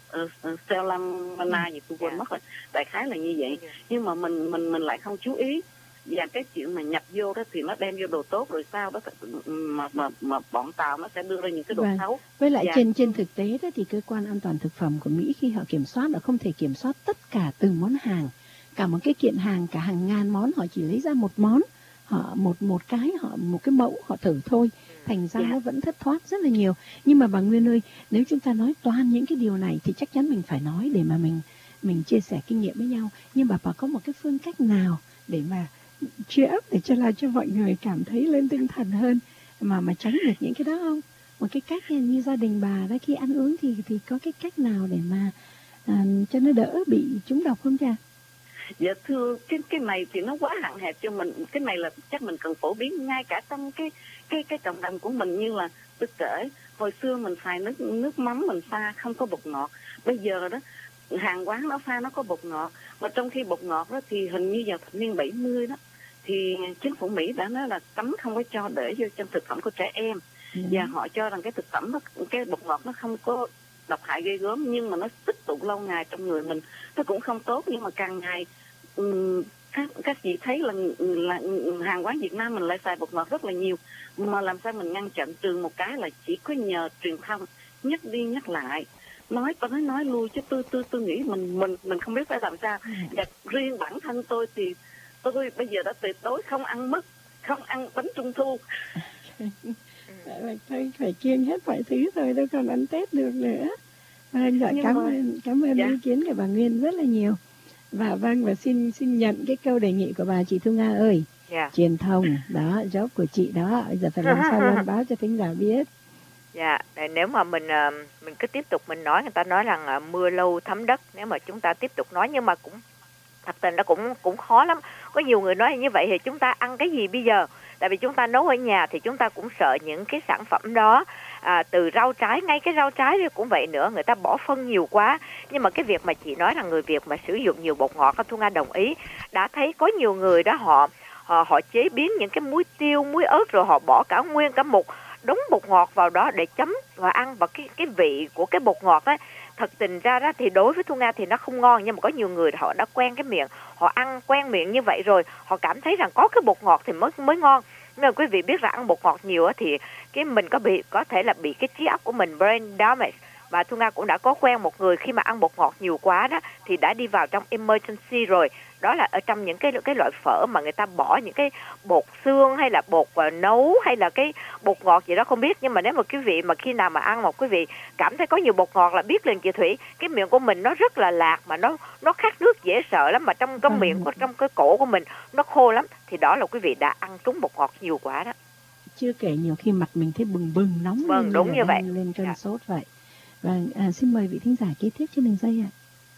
Salmonella gì tôi quên mất rồi, đại khái là như vậy. Nhưng mà mình mình mình lại không chú ý. Và cái chuyện mà nhập vô đó thì nó đem vô đồ tốt, rồi sao đó mà mà mà bọn Tàu nó sẽ đưa ra những cái đồ vâng. xấu. Với lại dạ. trên trên thực tế đó thì cơ quan an toàn thực phẩm của Mỹ khi họ kiểm soát là không thể kiểm soát tất cả từng món hàng. Cả một cái kiện hàng, cả hàng ngàn món, họ chỉ lấy ra một món, họ một một cái, họ một cái mẫu họ thử thôi. Thành ra yeah. nó vẫn thất thoát rất là nhiều. Nhưng mà bà Nguyên ơi, nếu chúng ta nói toàn những cái điều này thì chắc chắn mình phải nói để mà mình mình chia sẻ kinh nghiệm với nhau. Nhưng bà bà có một cái phương cách nào để mà chia ấp để cho là cho mọi người cảm thấy lên tinh thần hơn mà mà tránh được những cái đó không? Một cái cách như gia đình bà đó khi ăn uống thì thì có cái cách nào để mà à, cho nó đỡ bị trúng độc không cha? Dạ thưa, cái cái này thì nó quá hạn hẹp cho mình. Cái này là chắc mình cần phổ biến ngay cả trong cái cái cái cộng đồng của mình. Như là tôi kể hồi xưa mình xài nước nước mắm mình pha không có bột ngọt. Bây giờ đó hàng quán nó pha nó có bột ngọt, mà trong khi bột ngọt đó thì hình như vào thập niên bảy mươi đó thì chính phủ Mỹ đã nói là cấm không có cho để vô trong thực phẩm của trẻ em. Ừ. Và họ cho rằng cái thực phẩm nó, cái bột ngọt nó không có độc hại ghê gớm, nhưng mà nó tích tụ lâu ngày trong người mình nó cũng không tốt. Nhưng mà càng ngày um, các các chị thấy là là hàng quán Việt Nam mình lại xài bột ngọt rất là nhiều, mà làm sao mình ngăn chặn? Trừ một cái là chỉ có nhờ truyền thông nhắc đi nhắc lại, nói tôi nói nói lui, chứ tôi tôi tôi nghĩ mình mình mình không biết phải làm sao. Và riêng bản thân tôi thì tôi bây giờ đã tuyệt đối không ăn mứt, không ăn bánh trung thu. Thôi phải kiêng hết mọi thứ thôi, đâu còn ăn Tết được nữa. Vâng, dạ, cảm ơn cảm ơn dạ. ý kiến của bà Nguyên rất là nhiều. Và vâng, và xin xin nhận cái câu đề nghị của bà chị Thu Nga ơi. Dạ. Truyền thông đó, job của chị đó, giờ phải làm sao lên báo cho thính giả biết. Dạ, nếu mà mình mình cứ tiếp tục mình nói, người ta nói rằng mưa lâu thấm đất, nếu mà chúng ta tiếp tục nói, nhưng mà cũng thật tình nó cũng cũng khó lắm. Có nhiều người nói như vậy thì chúng ta ăn cái gì bây giờ? Tại vì chúng ta nấu ở nhà thì chúng ta cũng sợ những cái sản phẩm đó, à, từ rau trái, ngay cái rau trái cũng vậy nữa, người ta bỏ phân nhiều quá. Nhưng mà cái việc mà chị nói là người Việt mà sử dụng nhiều bột ngọt, Thu Nga đồng ý. Đã thấy có nhiều người đó họ họ, họ chế biến những cái muối tiêu, muối ớt, rồi họ bỏ cả nguyên cả một đống bột ngọt vào đó để chấm và ăn, và cái cái vị của cái bột ngọt ấy, thật tình ra đó thì đối với Thu Nga thì nó không ngon. Nhưng mà có nhiều người họ đã quen cái miệng, họ ăn quen miệng như vậy rồi, họ cảm thấy rằng có cái bột ngọt thì mới mới ngon. Nhưng mà quý vị biết là ăn bột ngọt nhiều á thì cái mình có bị có thể là bị cái trí óc của mình brain damage. Và Thu Nga cũng đã có quen một người khi mà ăn bột ngọt nhiều quá đó thì đã đi vào trong emergency rồi. Đó là ở trong những cái cái loại phở mà người ta bỏ những cái bột xương hay là bột uh, nấu hay là cái bột ngọt gì đó không biết. Nhưng mà nếu mà quý vị mà khi nào mà ăn một quý vị cảm thấy có nhiều bột ngọt là biết liền chị Thủy, cái miệng của mình nó rất là lạc mà nó nó khát nước dễ sợ lắm, mà trong trong miệng của trong cái cổ của mình nó khô lắm, thì đó là quý vị đã ăn trúng bột ngọt nhiều quá đó. Chưa kể nhiều khi mặt mình thấy bừng bừng nóng vâng, lên đúng như, như vậy. lên cơn Dạ. sốt vậy. Và à, xin mời vị thính giả kế tiếp trên đường dây ạ.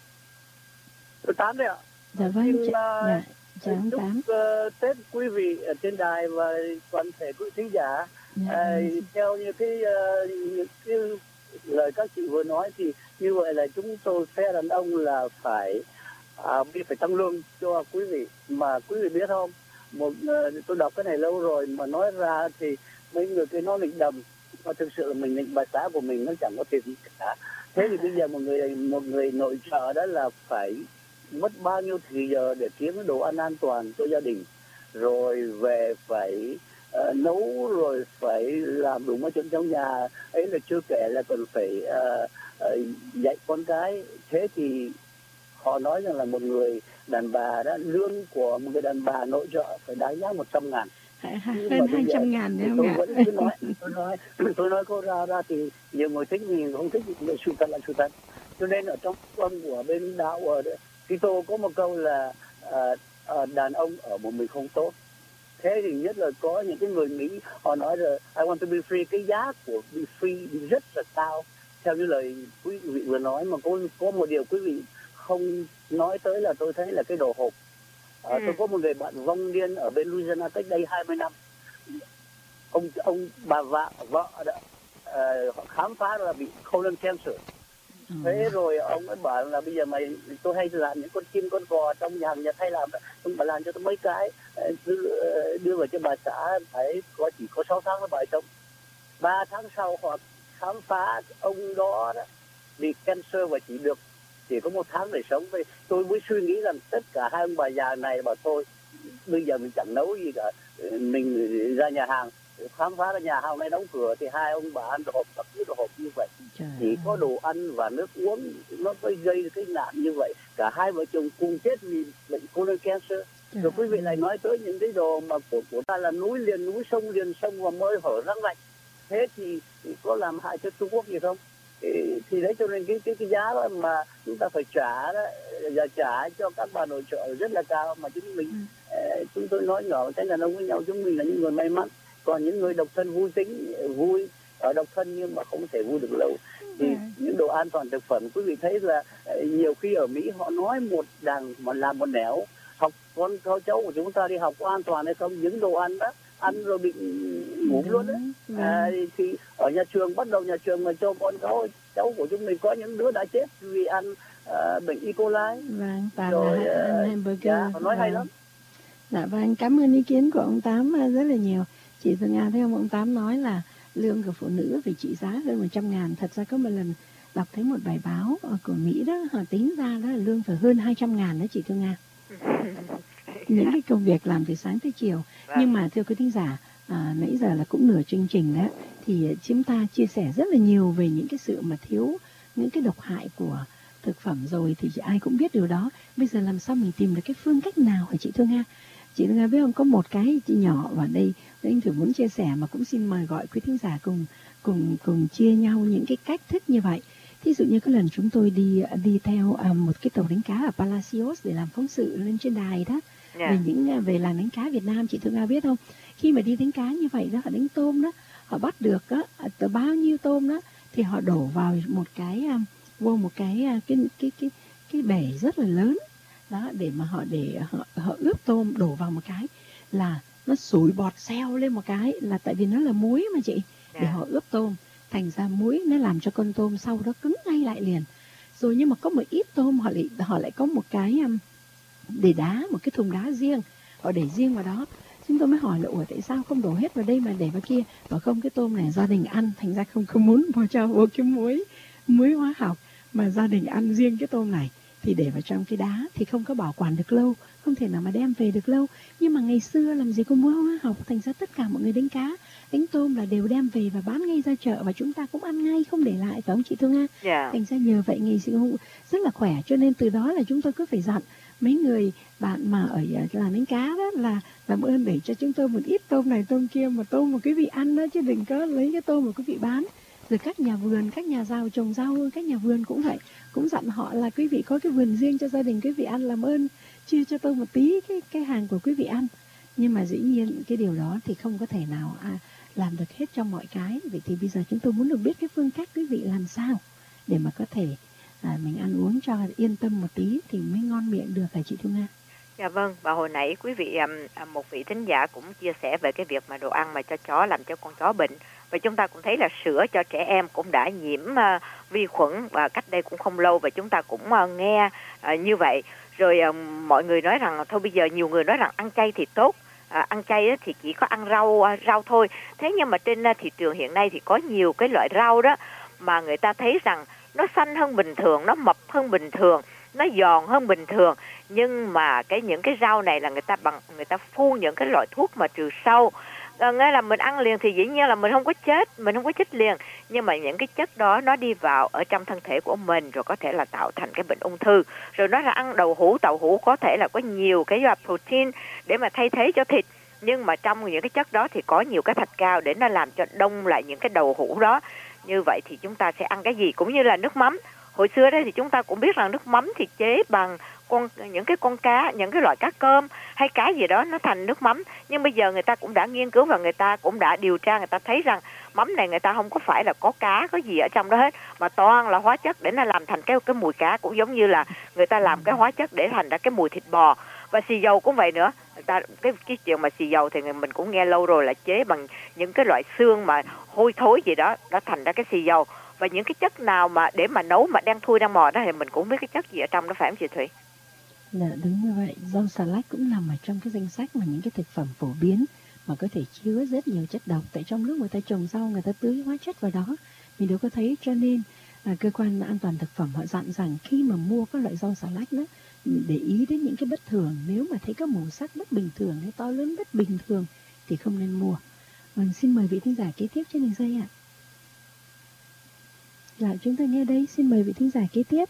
Tôi Tám đấy ạ. Dạ vâng, Xin, chào, dạ, chào ông chúc Tám. uh, Tết quý vị ở trên đài và toàn thể quý thính giả. Dạ, uh, theo như cái, uh, những cái lời các chị vừa nói thì như vậy là chúng tôi phe đàn ông là phải uh, phải tăng lương cho quý vị. Mà quý vị biết không, một uh, tôi đọc cái này lâu rồi mà nói ra thì mấy người kia nói mình đầm, mà thực sự là mình định bà xã của mình nó chẳng có tiền gì cả. Thế thì bây giờ một người một người nội trợ đó là phải mất bao nhiêu thời giờ để kiếm cái đồ ăn an toàn cho gia đình, rồi về phải uh, nấu, rồi phải làm đủ mọi chuyện trong nhà ấy, là chưa kể là còn phải uh, uh, dạy con cái. Thế thì họ nói rằng là một người đàn bà đó, lương của một người đàn bà nội trợ phải đáng giá một trăm ngàn. Hơn hai trăm ngàn đấy không ạ? Tôi vẫn cứ nói, tôi nói, tôi nói câu ra ra thì nhiều người thích, mình không thích, nhưng sự thật là sự thật. Cho nên ở trong âm của bên đạo ở Kitô có một câu là uh, uh, đàn ông ở một mình không tốt. Thế thì nhất là có những cái người Mỹ họ nói là I want to be free, cái giá của be free rất là cao. Theo như lời quý vị vừa nói, mà có, có một điều quý vị không nói tới là tôi thấy là cái đồ hộp. À, ừ. Tôi có một người bạn vong niên ở bên Louisiana cách đây hai mươi năm. Ông ông bà vợ vợ đã uh, khám phá ra bị colon cancer. Ừ. Thế rồi ông ấy bảo là bây giờ mày, tôi hay làm những con chim con cò trong nhà hàng Nhật hay làm, ông bà làm cho tôi mấy cái đưa, đưa vào cho bà xã, phải có chỉ có sáu tháng với vợ chồng. Ba tháng sau họ khám phá ông đó, đó bị cancer và chỉ được chỉ có một tháng để sống. Vậy tôi mới suy nghĩ rằng tất cả hai ông bà già này bảo thôi bây giờ mình chẳng nấu gì cả, mình ra nhà hàng khám phá ra nhà hàng này đóng cửa thì hai ông bà ăn đồ hộp, tập cứ đồ hộp như vậy. Trời chỉ ơi. Có đồ ăn và nước uống nó mới gây cái nạn như vậy. Cả hai vợ chồng cùng chết vì bệnh colon cancer. Trời rồi quý vị lại nói tới những cái đồ mà của của ta là núi liền núi, sông liền sông và mơi hở răng rạch. Thế thì, thì có làm hại cho Trung Quốc gì không? Thì, thì đấy, cho nên cái cái cái giá đó mà chúng ta phải trả đó, và trả cho các bà nội trợ rất là cao. Mà chúng mình ừ. uh, chúng tôi nói nhỏ cái đàn ông với nhau, chúng mình là những người may mắn. Còn những người độc thân vui tính vui ở độc thân nhưng mà không thể vui được lâu. Thì ừ. những đồ an toàn thực phẩm quý vị thấy là uh, nhiều khi ở Mỹ họ nói một đằng mà làm một nẻo. Học con cháu cháu của chúng ta đi học có an toàn hay không? Những đồ ăn đó ăn rồi bị ngủ ừ. luôn đấy. Ừ. À, thì ở nhà trường, bắt đầu nhà trường mà cho con cháu cháu của chúng mình có những đứa đã chết vì ăn uh, bệnh E. coli. Vâng, và rồi là ăn hamburger. Dạ, họ nói vâng. hay lắm. Dạ vâng, cảm ơn ý kiến của ông Tám rất là nhiều. Chị Phương Nga thấy không, ông Tám nói là lương của phụ nữ phải trị giá hơn một trăm ngàn. Thật ra có một lần đọc thấy một bài báo của Mỹ đó, họ tính ra đó là lương phải hơn hai trăm ngàn đó chị Phương Nga. Những cái công việc làm từ sáng tới chiều. Vâng. Nhưng mà thưa quý thính giả, à, nãy giờ là cũng nửa chương trình đó, thì chúng ta chia sẻ rất là nhiều về những cái sự mà thiếu, những cái độc hại của thực phẩm rồi, thì ai cũng biết điều đó. Bây giờ làm sao mình tìm được cái phương cách nào hả chị Thương Nga? Chị Thương Nga biết không, có một cái chị nhỏ ở đây anh thử muốn chia sẻ, mà cũng xin mời gọi quý thính giả cùng cùng cùng chia nhau những cái cách thức như vậy. Thí dụ như cái lần chúng tôi đi đi theo um, một cái tàu đánh cá ở Palacios để làm phóng sự lên trên đài đó, yeah. về những về làng đánh cá Việt Nam, chị Thương Nga biết không? Khi mà đi đánh cá như vậy đó, họ đánh tôm đó, họ bắt được đó, từ bao nhiêu tôm đó thì họ đổ vào một cái um, vô một cái cái cái cái cái bể rất là lớn đó, để mà họ để họ, họ ướp tôm, đổ vào một cái là nó sủi bọt xeo lên một cái, là tại vì nó là muối mà chị, để yeah. họ ướp tôm thành ra muối, nó làm cho con tôm sau đó cứng ngay lại liền. Rồi nhưng mà có một ít tôm họ lại họ lại có một cái um, để đá, một cái thùng đá riêng, họ để riêng vào đó. Chúng tôi mới hỏi là ủa tại sao không đổ hết vào đây mà để vào kia? Bảo không, cái tôm này gia đình ăn, thành ra không không muốn vào cho vô cái muối muối hóa học, mà gia đình ăn riêng cái tôm này. thì để vào trong cái đá thì không có bảo quản được lâu, không thể nào mà đem về được lâu. Nhưng mà ngày xưa làm gì có muối hóa học, thành ra tất cả mọi người đánh cá, đánh tôm là đều đem về và bán ngay ra chợ, và chúng ta cũng ăn ngay không để lại, phải không chị Thương Nga? Yeah. Thành ra nhờ vậy ngày xưa rất là khỏe, cho nên từ đó là chúng tôi cứ phải dặn mấy người bạn mà ở làm đánh cá đó là làm ơn để cho chúng tôi một ít tôm này tôm kia, mà tôm mà quý vị ăn đó, chứ đừng có lấy cái tôm mà quý vị bán. Rồi các nhà vườn, các nhà giàu trồng rau, các nhà vườn cũng vậy, cũng dặn họ là quý vị có cái vườn riêng cho gia đình quý vị ăn, làm ơn chia cho tôi một tí cái cái hàng của quý vị ăn. Nhưng mà dĩ nhiên cái điều đó thì không có thể nào à, làm được hết trong mọi cái. Vậy thì bây giờ chúng tôi muốn được biết cái phương cách quý vị làm sao để mà có thể à, mình ăn uống cho yên tâm một tí thì mới ngon miệng được hả chị Thu Nga? Dạ vâng, và hồi nãy quý vị um, một vị thính giả cũng chia sẻ về cái việc mà đồ ăn mà cho chó làm cho con chó bệnh, và chúng ta cũng thấy là sữa cho trẻ em cũng đã nhiễm uh, vi khuẩn và cách đây cũng không lâu, và chúng ta cũng uh, nghe uh, như vậy. Rồi uh, mọi người nói rằng thôi bây giờ nhiều người nói rằng ăn chay thì tốt, uh, ăn chay thì chỉ có ăn rau uh, rau thôi. Thế nhưng mà trên uh, thị trường hiện nay thì có nhiều cái loại rau đó mà người ta thấy rằng nó xanh hơn bình thường, nó mập hơn bình thường, nó giòn hơn bình thường, nhưng mà cái những cái rau này là người ta bằng người ta phun những cái loại thuốc mà trừ sâu. À, nghĩa là mình ăn liền thì dĩ nhiên là mình không có chết, mình không có chết liền, nhưng mà những cái chất đó nó đi vào ở trong thân thể của mình rồi có thể là tạo thành cái bệnh ung thư. Rồi nói là ăn đậu hũ, đậu hũ có thể là có nhiều cái protein để mà thay thế cho thịt, nhưng mà trong những cái chất đó thì có nhiều cái thạch cao để nó làm cho đông lại những cái đậu hũ đó. Như vậy thì chúng ta sẽ ăn cái gì? Cũng như là nước mắm. Hồi xưa đấy thì chúng ta cũng biết rằng nước mắm thì chế bằng con những cái con cá, những cái loại cá cơm hay cá gì đó nó thành nước mắm. Nhưng bây giờ người ta cũng đã nghiên cứu và người ta cũng đã điều tra, người ta thấy rằng mắm này người ta không có phải là có cá, có gì ở trong đó hết, mà toàn là hóa chất để nó làm thành cái cái mùi cá, cũng giống như là người ta làm cái hóa chất để thành ra cái mùi thịt bò. Và xì dầu cũng vậy nữa. Người ta cái cái chuyện mà xì dầu thì mình cũng nghe lâu rồi là chế bằng những cái loại xương mà hôi thối gì đó, nó thành ra cái xì dầu. Và những cái chất nào mà để mà nấu mà đang thui đang mò đó thì mình cũng biết cái chất gì ở trong đó, phải không chị Thủy? Dạ đúng như vậy. Rau xà lách cũng nằm ở trong cái danh sách mà những cái thực phẩm phổ biến mà có thể chứa rất nhiều chất độc. Tại trong lúc người ta trồng rau người ta tưới hóa chất vào đó, mình đâu có thấy. Cho nên à, cơ quan an toàn thực phẩm họ dặn rằng khi mà mua các loại rau xà lách đó, để ý đến những cái bất thường. Nếu mà thấy các màu sắc bất bình thường hay to lớn bất bình thường thì không nên mua. Vâng, xin mời vị thính giả kế tiếp trên đường dây ạ. Dạ, chúng ta nghe đây, xin mời vị thính giả kế tiếp.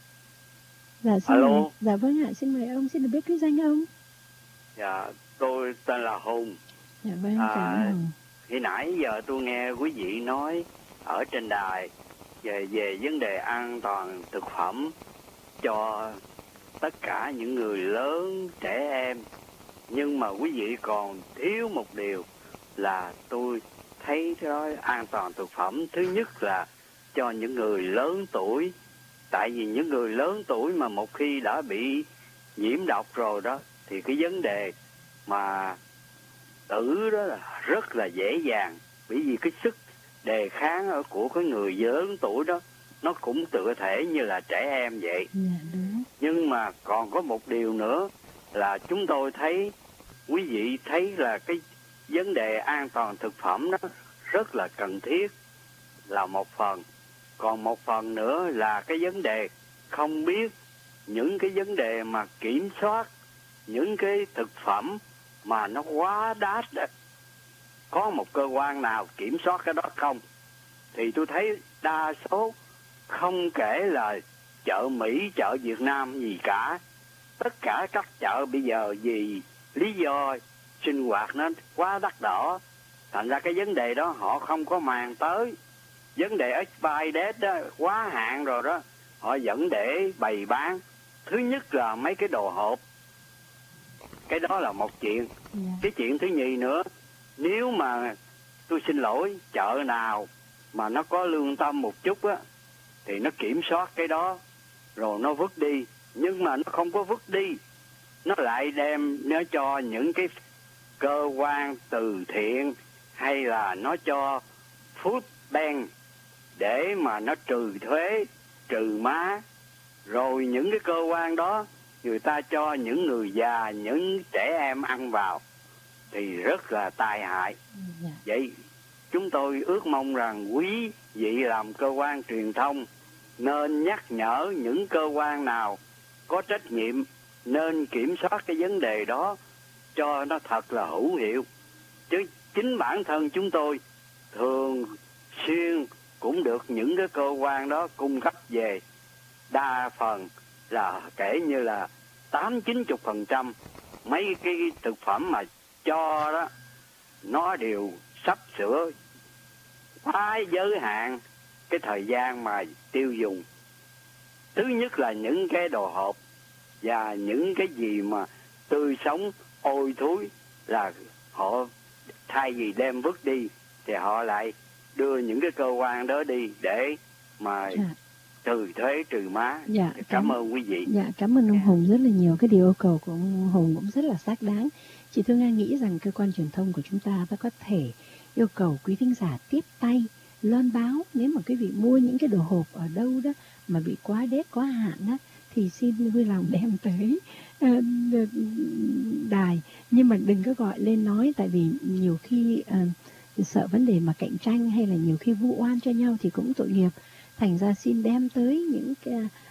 Dạ, xin Alo. mời. Dạ vâng ạ, xin mời ông, xin được biết cái danh ông. Dạ, tôi tên là Hùng. Dạ vâng, à, cảm ơn. Khi nãy giờ tôi nghe quý vị nói ở trên đài về về vấn đề an toàn thực phẩm cho tất cả những người lớn, trẻ em. Nhưng mà quý vị còn thiếu một điều là tôi thấy đó, an toàn thực phẩm thứ nhất là cho những người lớn tuổi. Tại vì những người lớn tuổi mà một khi đã bị nhiễm độc rồi đó thì cái vấn đề mà tử đó là rất là dễ dàng, bởi vì cái sức đề kháng ở của cái người lớn tuổi đó nó cũng tựa thể như là trẻ em vậy. Dạ, đúng. Nhưng mà còn có một điều nữa là chúng tôi thấy, quý vị thấy là cái vấn đề an toàn thực phẩm đó rất là cần thiết là một phần. Còn một phần nữa là cái vấn đề không biết những cái vấn đề mà kiểm soát những cái thực phẩm mà nó quá đắt đó. Có một cơ quan nào kiểm soát cái đó không? Thì tôi thấy đa số, không kể là chợ Mỹ, chợ Việt Nam gì cả, tất cả các chợ bây giờ vì lý do sinh hoạt nó quá đắt đỏ, thành ra cái vấn đề đó họ không có màng tới. Vấn đề expiry date đó, quá hạn rồi đó, họ vẫn để bày bán. Thứ nhất là mấy cái đồ hộp, cái đó là một chuyện. Yeah. Cái chuyện thứ nhì nữa, nếu mà tôi xin lỗi, chợ nào mà nó có lương tâm một chút á thì nó kiểm soát cái đó rồi nó vứt đi. Nhưng mà nó không có vứt đi, nó lại đem nó cho những cái cơ quan từ thiện hay là nó cho food bank để mà nó trừ thuế, trừ má. Rồi những cái cơ quan đó người ta cho những người già, những trẻ em ăn vào thì rất là tai hại. Dạ. Vậy chúng tôi ước mong rằng quý vị làm cơ quan truyền thông nên nhắc nhở những cơ quan nào có trách nhiệm nên kiểm soát cái vấn đề đó cho nó thật là hữu hiệu. Chứ chính bản thân chúng tôi thường xuyên cũng được những cái cơ quan đó cung cấp về, đa phần là kể như là tám chín chục phần trăm mấy cái thực phẩm mà cho đó nó đều sắp sửa quá giới hạn cái thời gian mà tiêu dùng. Thứ nhất là những cái đồ hộp và những cái gì mà tươi sống ôi thối là họ thay vì đem vứt đi thì họ lại đưa những cái cơ quan đó đi để mà dạ. trừ thuế trừ má. Dạ, cảm, cảm ơn quý vị. Dạ, cảm ơn ông Hùng rất là nhiều. Cái điều yêu cầu của ông Hùng cũng rất là xác đáng. Chị Thương Nga nghĩ rằng cơ quan truyền thông của chúng ta phải có thể yêu cầu quý thính giả tiếp tay loan báo, nếu mà quý vị mua những cái đồ hộp ở đâu đó mà bị quá đét quá hạn đó, thì xin vui lòng đem tới uh, đài, nhưng mà đừng có gọi lên nói, tại vì nhiều khi uh, sợ vấn đề mà cạnh tranh hay là nhiều khi vu oan cho nhau thì cũng tội nghiệp. Thành ra xin đem tới những cái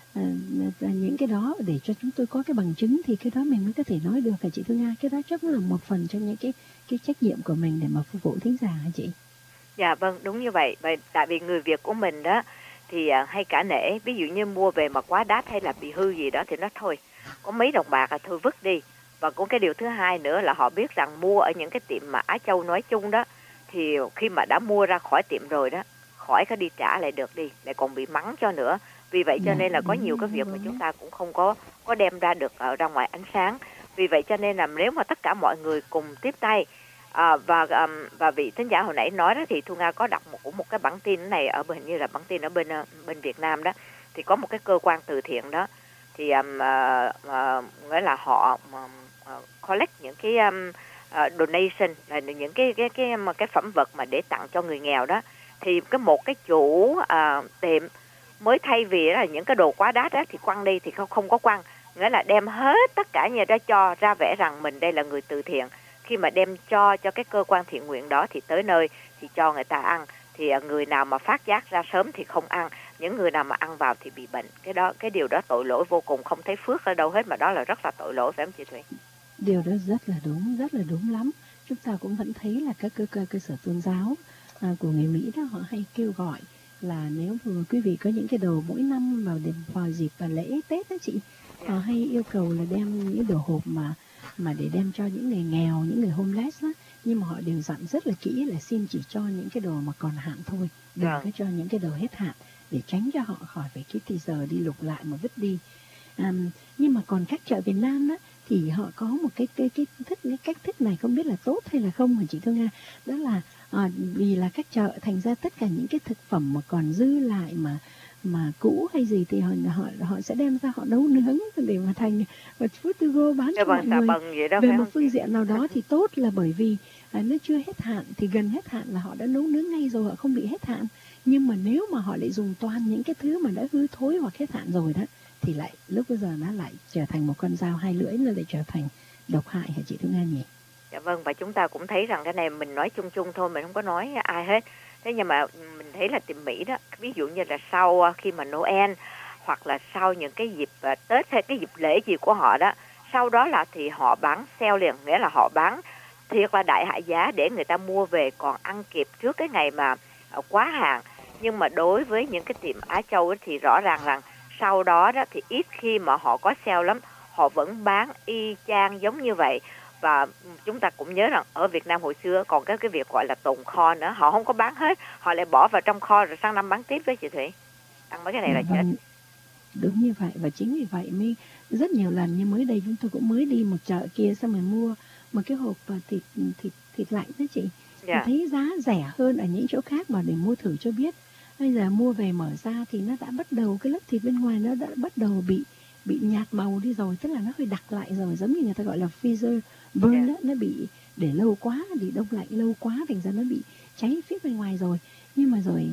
uh, những cái đó để cho chúng tôi có cái bằng chứng, thì cái đó mình mới có thể nói được hả chị Thương Nga? Cái đó chắc là một phần trong những cái cái trách nhiệm của mình để mà phục vụ thính giả hả chị? Dạ vâng, đúng như vậy. Vậy tại vì người Việt của mình đó thì uh, hay cả nể, ví dụ như mua về mà quá đắt hay là bị hư gì đó thì nó thôi, có mấy đồng bạc là thôi vứt đi. Và cũng cái điều thứ hai nữa là họ biết rằng mua ở những cái tiệm mà Á Châu nói chung đó, thì khi mà đã mua ra khỏi tiệm rồi đó, khỏi có đi trả lại được đi, lại còn bị mắng cho nữa. Vì vậy cho nên là có nhiều cái việc mà chúng ta cũng không có có đem ra được ở ra ngoài ánh sáng. Vì vậy cho nên là nếu mà tất cả mọi người cùng tiếp tay, à, và um, và vị thính giả hồi nãy nói đó, thì Thu Nga có đọc một một cái bản tin này ở bên, như là bản tin ở bên bên Việt Nam đó, thì có một cái cơ quan từ thiện đó, thì um, uh, uh, nghĩa là họ um, uh, collect những cái um, uh, donation, là những cái cái cái cái, cái phẩm vật mà để tặng cho người nghèo đó. Thì cái một cái chủ uh, tiệm mới thay vì là những cái đồ quá đắt đó thì quăng đi, thì không không có quăng, nghĩa là đem hết tất cả nhà ra cho ra vẻ rằng mình đây là người từ thiện. Khi mà đem cho cho cái cơ quan thiện nguyện đó thì tới nơi thì cho người ta ăn, thì người nào mà phát giác ra sớm thì không ăn, những người nào mà ăn vào thì bị bệnh. Cái đó cái điều đó tội lỗi vô cùng, không thấy phước ở đâu hết, mà đó là rất là tội lỗi, phải không chị Thủy? Điều đó rất là đúng, rất là đúng lắm. Chúng ta cũng vẫn thấy là các cơ cơ cơ sở tôn giáo à, của người Mỹ đó, họ hay kêu gọi là nếu mà quý vị có những cái đồ mỗi năm vào vào dịp và lễ Tết đó chị, yeah. họ hay yêu cầu là đem những đồ hộp mà mà để đem cho những người nghèo, những người homeless đó, nhưng mà họ đều dặn rất là kỹ là xin chỉ cho những cái đồ mà còn hạn thôi, đừng yeah. có cho những cái đồ hết hạn, để tránh cho họ khỏi phải cái thì giờ đi lục lại mà vứt đi. À, nhưng mà còn các chợ Việt Nam đó thì họ có một cái cái cái thích cái cách thức này, không biết là tốt hay là không mà chị Thương Nga, đó là à, vì là các chợ thành ra tất cả những cái thực phẩm mà còn dư lại mà mà cũ hay gì thì họ họ họ sẽ đem ra họ nấu nướng để mà thành một food to go bán cho mọi người. Về một phương diện nào đó thì tốt, là bởi vì à, nó chưa hết hạn, thì gần hết hạn là họ đã nấu nướng ngay rồi, họ không bị hết hạn. Nhưng mà nếu mà họ lại dùng toàn những cái thứ mà đã hư thối hoặc hết hạn rồi đó, thì lại lúc bây giờ nó lại trở thành một con dao hai lưỡi, nó lại trở thành độc hại hả chị Thương Nga nhỉ? Dạ vâng, và chúng ta cũng thấy rằng cái này mình nói chung chung thôi, mình không có nói ai hết. Thế nhưng mà mình thấy là tiệm Mỹ đó, ví dụ như là sau khi mà Noel hoặc là sau những cái dịp Tết hay cái dịp lễ gì của họ đó, sau đó là thì họ bán sale liền, nghĩa là họ bán thiệt là đại hạ giá để người ta mua về còn ăn kịp trước cái ngày mà quá hạn. Nhưng mà đối với những cái tiệm Á Châu ấy, thì rõ ràng rằng sau đó đó thì ít khi mà họ có sale lắm, họ vẫn bán y chang giống như vậy. Và chúng ta cũng nhớ rằng ở Việt Nam hồi xưa còn cái cái việc gọi là tồn kho nữa, họ không có bán hết, họ lại bỏ vào trong kho rồi sang năm bán tiếp với chị Thủy. Ăn mấy cái này là chết. Vâng, đúng như vậy, và chính vì vậy mới rất nhiều lần, như mới đây chúng tôi cũng mới đi một chợ kia, xong rồi mua một cái hộp thịt thịt thịt lạnh đó chị, yeah. thấy giá rẻ hơn ở những chỗ khác mà để mua thử cho biết. Bây giờ mua về mở ra thì nó đã bắt đầu, cái lớp thịt bên ngoài nó đã bắt đầu bị bị nhạt màu đi rồi, tức là nó hơi đặc lại rồi, giống như người ta gọi là freezer burn yeah. đó, nó bị để lâu quá, bị đông lạnh lâu quá, thành ra nó bị cháy phía bên ngoài rồi. Nhưng mà rồi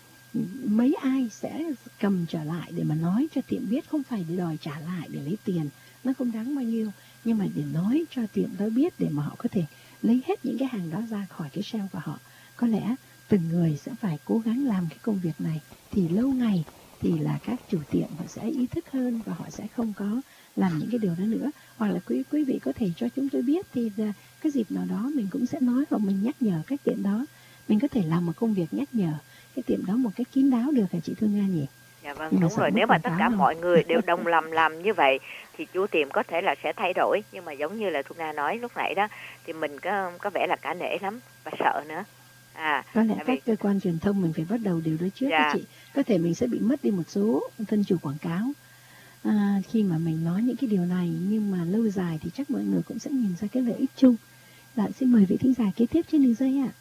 mấy ai sẽ cầm trở lại để mà nói cho tiệm biết, không phải để đòi trả lại để lấy tiền, nó không đáng bao nhiêu, nhưng mà để nói cho tiệm đó biết để mà họ có thể lấy hết những cái hàng đó ra khỏi cái shelf của họ. Có lẽ từng người sẽ phải cố gắng làm cái công việc này thì lâu ngày thì là các chủ tiệm họ sẽ ý thức hơn và họ sẽ không có làm những cái điều đó nữa. Hoặc là quý quý vị có thể cho chúng tôi biết thì là cái dịp nào đó mình cũng sẽ nói hoặc mình nhắc nhở các tiệm đó. Mình có thể làm một công việc nhắc nhở cái tiệm đó một cách kín đáo được hả chị Thương Nga nhỉ? Dạ vâng, đúng rồi. Nếu mà tất cả không? mọi người đều đồng lòng làm như vậy thì chủ tiệm có thể là sẽ thay đổi. Nhưng mà giống như là Thu Nga nói lúc nãy đó, thì mình có có vẻ là cả nể lắm và sợ nữa. À, có lẽ các vì... cơ quan truyền thông mình phải bắt đầu điều đó trước dạ. Chị. Có thể mình sẽ bị mất đi một số thân chủ quảng cáo à, khi mà mình nói những cái điều này, nhưng mà lâu dài thì chắc mọi người cũng sẽ nhìn ra cái lợi ích chung. Dạ, xin mời vị thính giả kế tiếp trên đường dây ạ.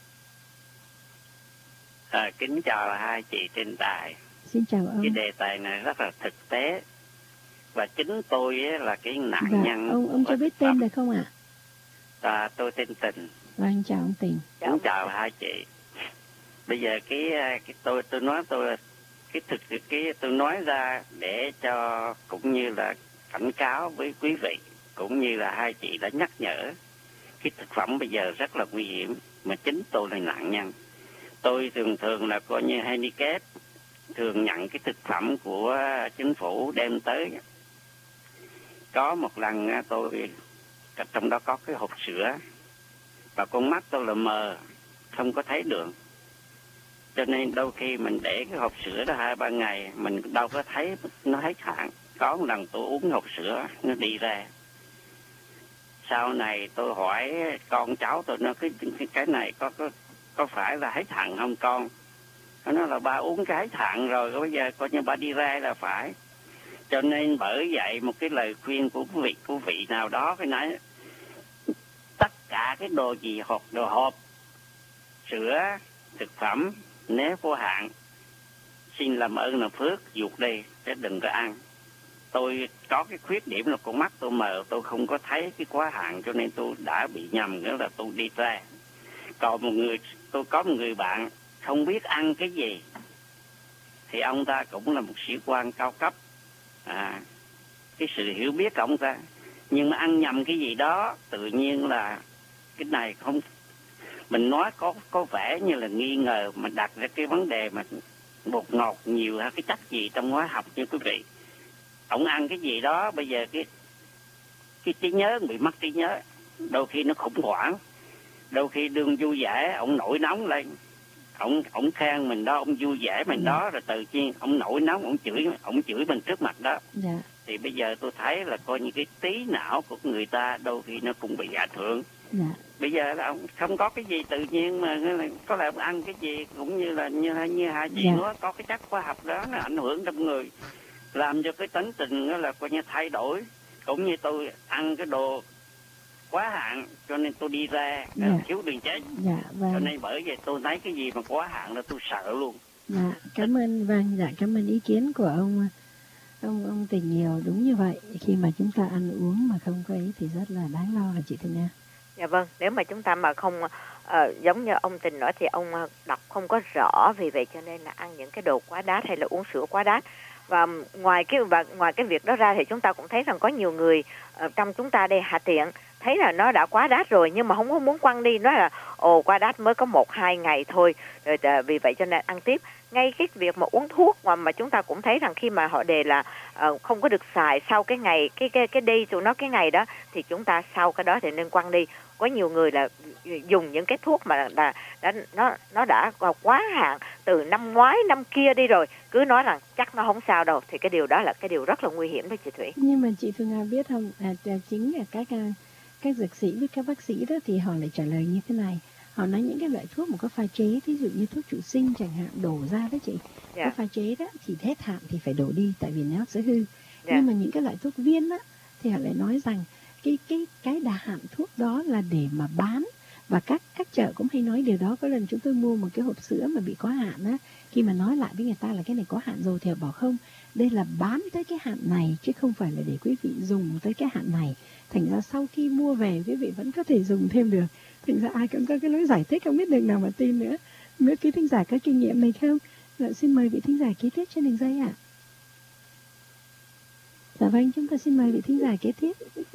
À, kính chào hai chị trên đài. Xin chào ông. Cái đề tài này rất là thực tế và chính tôi ấy là cái nạn dạ, nhân. Ông ông cho biết tên được không ạ? À, tôi tên Tình. Vâng, chào ông Tình. Kính chào hai chị. Bây giờ cái cái tôi tôi nói tôi cái thực cái tôi nói ra để cho cũng như là cảnh cáo với quý vị cũng như là hai chị đã nhắc nhở cái thực phẩm bây giờ rất là nguy hiểm mà chính tôi là nạn nhân. Tôi thường thường là coi như handicap, thường nhận cái thực phẩm của chính phủ đem tới. Có một lần tôi trong đó có cái hộp sữa và con mắt tôi là mờ, không có thấy được. Cho nên đôi khi mình để cái hộp sữa đó hai ba ngày mình đâu có thấy nó hết hạn. Có một lần tôi uống hộp sữa nó đi ra. Sau này tôi hỏi con cháu tôi nó cái cái này có có có phải là hết hạn không con? Nó nói là ba uống cái hết hạn rồi, bây giờ coi như ba đi ra là phải. Cho nên bởi vậy một cái lời khuyên của quý vị, của vị nào đó cái nói tất cả cái đồ gì hộp đồ hộp sữa thực phẩm nếu có hạn xin làm ơn làm phước dục đi chứ đừng có ăn. Tôi có cái khuyết điểm là con mắt tôi mờ, tôi không có thấy cái quá hạn cho nên tôi đã bị nhầm, nghĩa là tôi đi ra. Còn một người, tôi có một người bạn không biết ăn cái gì thì ông ta cũng là một sĩ quan cao cấp, à, cái sự hiểu biết của ông ta, nhưng mà ăn nhầm cái gì đó tự nhiên là cái này không, mình nói có có vẻ như là nghi ngờ mà đặt ra cái vấn đề mà bột ngọt nhiều hay cái chất gì trong hóa học như quý vị. Ông ăn cái gì đó bây giờ cái cái trí nhớ bị mất trí nhớ, đôi khi nó khủng hoảng, đôi khi đương vui vẻ ông nổi nóng lên, ông ông khen mình đó, ông vui vẻ mình đó, rồi tự nhiên ông nổi nóng, ông chửi ông chửi mình trước mặt đó. Dạ. Thì bây giờ tôi thấy là coi như cái trí não của người ta đôi khi nó cũng bị ảnh hưởng. Dạ. Bây giờ là ông không có cái gì tự nhiên mà có lẽ ông ăn cái gì cũng như là như như hai chị dạ. nói có cái chất hóa học đó nó ảnh hưởng trong người, làm cho cái tính tình nó là coi như thay đổi. Cũng như tôi ăn cái đồ quá hạn cho nên tôi đi ra dạ. thiếu đường chết. Dạ, vâng. Cho nên bởi vậy tôi thấy cái gì mà quá hạn là tôi sợ luôn. Dạ, cảm ơn, vâng, dạ cảm ơn ý kiến của ông ông ông Tình nhiều. Đúng như vậy, khi mà chúng ta ăn uống mà không có ý thì rất là đáng lo là chị Thương Nga. Dạ vâng, nếu mà chúng ta mà không uh, giống như ông Tình nói thì ông đọc không có rõ, vì vậy cho nên là ăn những cái đồ quá đắt hay là uống sữa quá đắt. Và ngoài cái và ngoài cái việc đó ra thì chúng ta cũng thấy rằng có nhiều người uh, trong chúng ta đây hạ tiện thấy là nó đã quá đắt rồi nhưng mà không có muốn quăng đi, nói là ồ quá đắt mới có một hai ngày thôi, rồi uh, vì vậy cho nên ăn tiếp. Ngay cái việc mà uống thuốc mà mà chúng ta cũng thấy rằng khi mà họ đề là uh, không có được xài sau cái ngày cái cái cái đi tụi nó cái ngày đó thì chúng ta sau cái đó thì nên quăng đi. Có nhiều người là dùng những cái thuốc mà là đã nó nó đã quá hạn từ năm ngoái năm kia đi rồi, cứ nói rằng chắc nó không sao đâu, thì cái điều đó là cái điều rất là nguy hiểm đó chị Thủy. Nhưng mà chị Phương Nga biết không, à, chính là các các dược sĩ với các bác sĩ đó thì họ lại trả lời như thế này. Họ nói những cái loại thuốc mà có pha chế, ví dụ như thuốc trụ sinh chẳng hạn, đổ ra đó chị, yeah. có pha chế đó thì hết hạn thì phải đổ đi tại vì nó sẽ hư. Yeah. Nhưng mà những cái loại thuốc viên đó thì họ lại nói rằng cái cái cái đà hạn thuốc đó là để mà bán, và các các chợ cũng hay nói điều đó. Có lần chúng tôi mua một cái hộp sữa mà bị quá hạn á, khi mà nói lại với người ta là cái này có hạn rồi thì họ bảo không, đây là bán tới cái hạn này chứ không phải là để quý vị dùng tới cái hạn này. Thành ra sau khi mua về quý vị vẫn có thể dùng thêm được. Thành ra ai cũng có cái lối giải thích, không biết đường nào mà tin nữa. Nếu quý thính giả có kinh nghiệm này không? Dạ, xin mời vị thính giả kế tiếp trên đường dây ạ. À. Dạ vâng, chúng ta xin mời vị thính giả kế tiếp.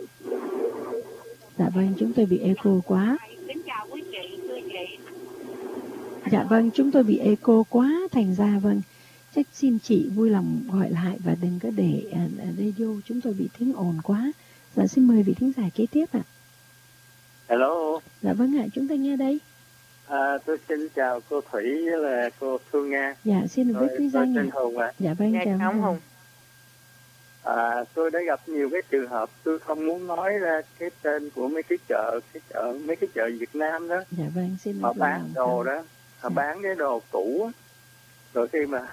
Dạ vâng, chúng tôi bị echo quá. Dạ vâng, chúng tôi bị echo quá, thành ra vâng, Chắc xin chị vui lòng gọi lại và đừng có để uh, radio chúng tôi bị tiếng ồn quá. Dạ xin mời vị thính giả kế tiếp ạ. Hello. Dạ vâng ạ, chúng ta nghe đây. À, tôi xin chào cô Thủy với là cô Phương Nga. Dạ xin với quý danh ạ. Hùng ạ. Dạ vâng, chào ông Hùng. À, tôi đã gặp nhiều cái trường hợp tôi không muốn nói ra cái tên của mấy cái chợ, cái chợ mấy cái chợ Việt Nam đó. Dạ vâng, xin họ bán đồ đó, họ dạ. bán cái đồ cũ, rồi khi mà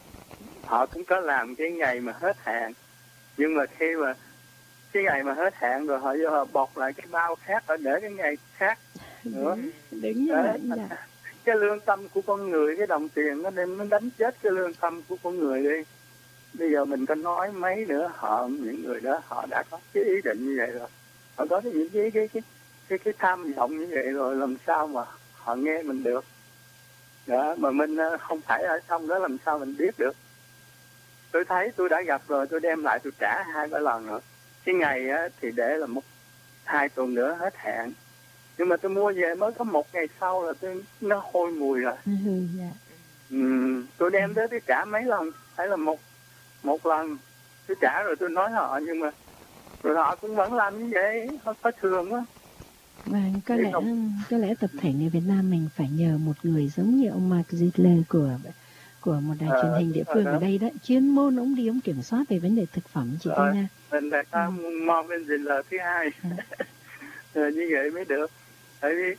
họ cũng có làm cái ngày mà hết hạn, nhưng mà khi mà cái ngày mà hết hạn rồi họ vô họ bọc lại cái bao khác, họ để cái ngày khác nữa. Đúng như vậy. Dạ. Cái lương tâm của con người, cái đồng tiền nó đem nó đánh chết cái lương tâm của con người đi. Bây giờ mình có nói mấy nữa, họ những người đó họ đã có cái ý định như vậy rồi, họ có cái những cái cái cái cái, cái tham vọng như vậy rồi, làm sao mà họ nghe mình được đó, mà mình không phải ở trong đó làm sao mình biết được. Tôi thấy tôi đã gặp rồi, tôi đem lại tôi trả hai ba lần nữa. Cái ngày á, thì để là một hai tuần nữa hết hạn, nhưng mà tôi mua về mới có một ngày sau là tôi nó hôi mùi rồi. Ừ, dạ. ừ, tôi đem tới tôi trả mấy lần, phải là một một lần tôi trả rồi tôi nói họ, nhưng mà rồi họ cũng vẫn làm như vậy, họ có thường quá. Và có lẽ không... có lẽ tập thể người Việt Nam mình phải nhờ một người giống như ông Mark Zidler của của một đài à, truyền hình địa phương ở đây đó, chuyên môn ông đi ông kiểm soát về vấn đề thực phẩm, chị Thanh Nga. Mình là có Mark Zidler thứ hai. À. Như vậy mới được, tại vì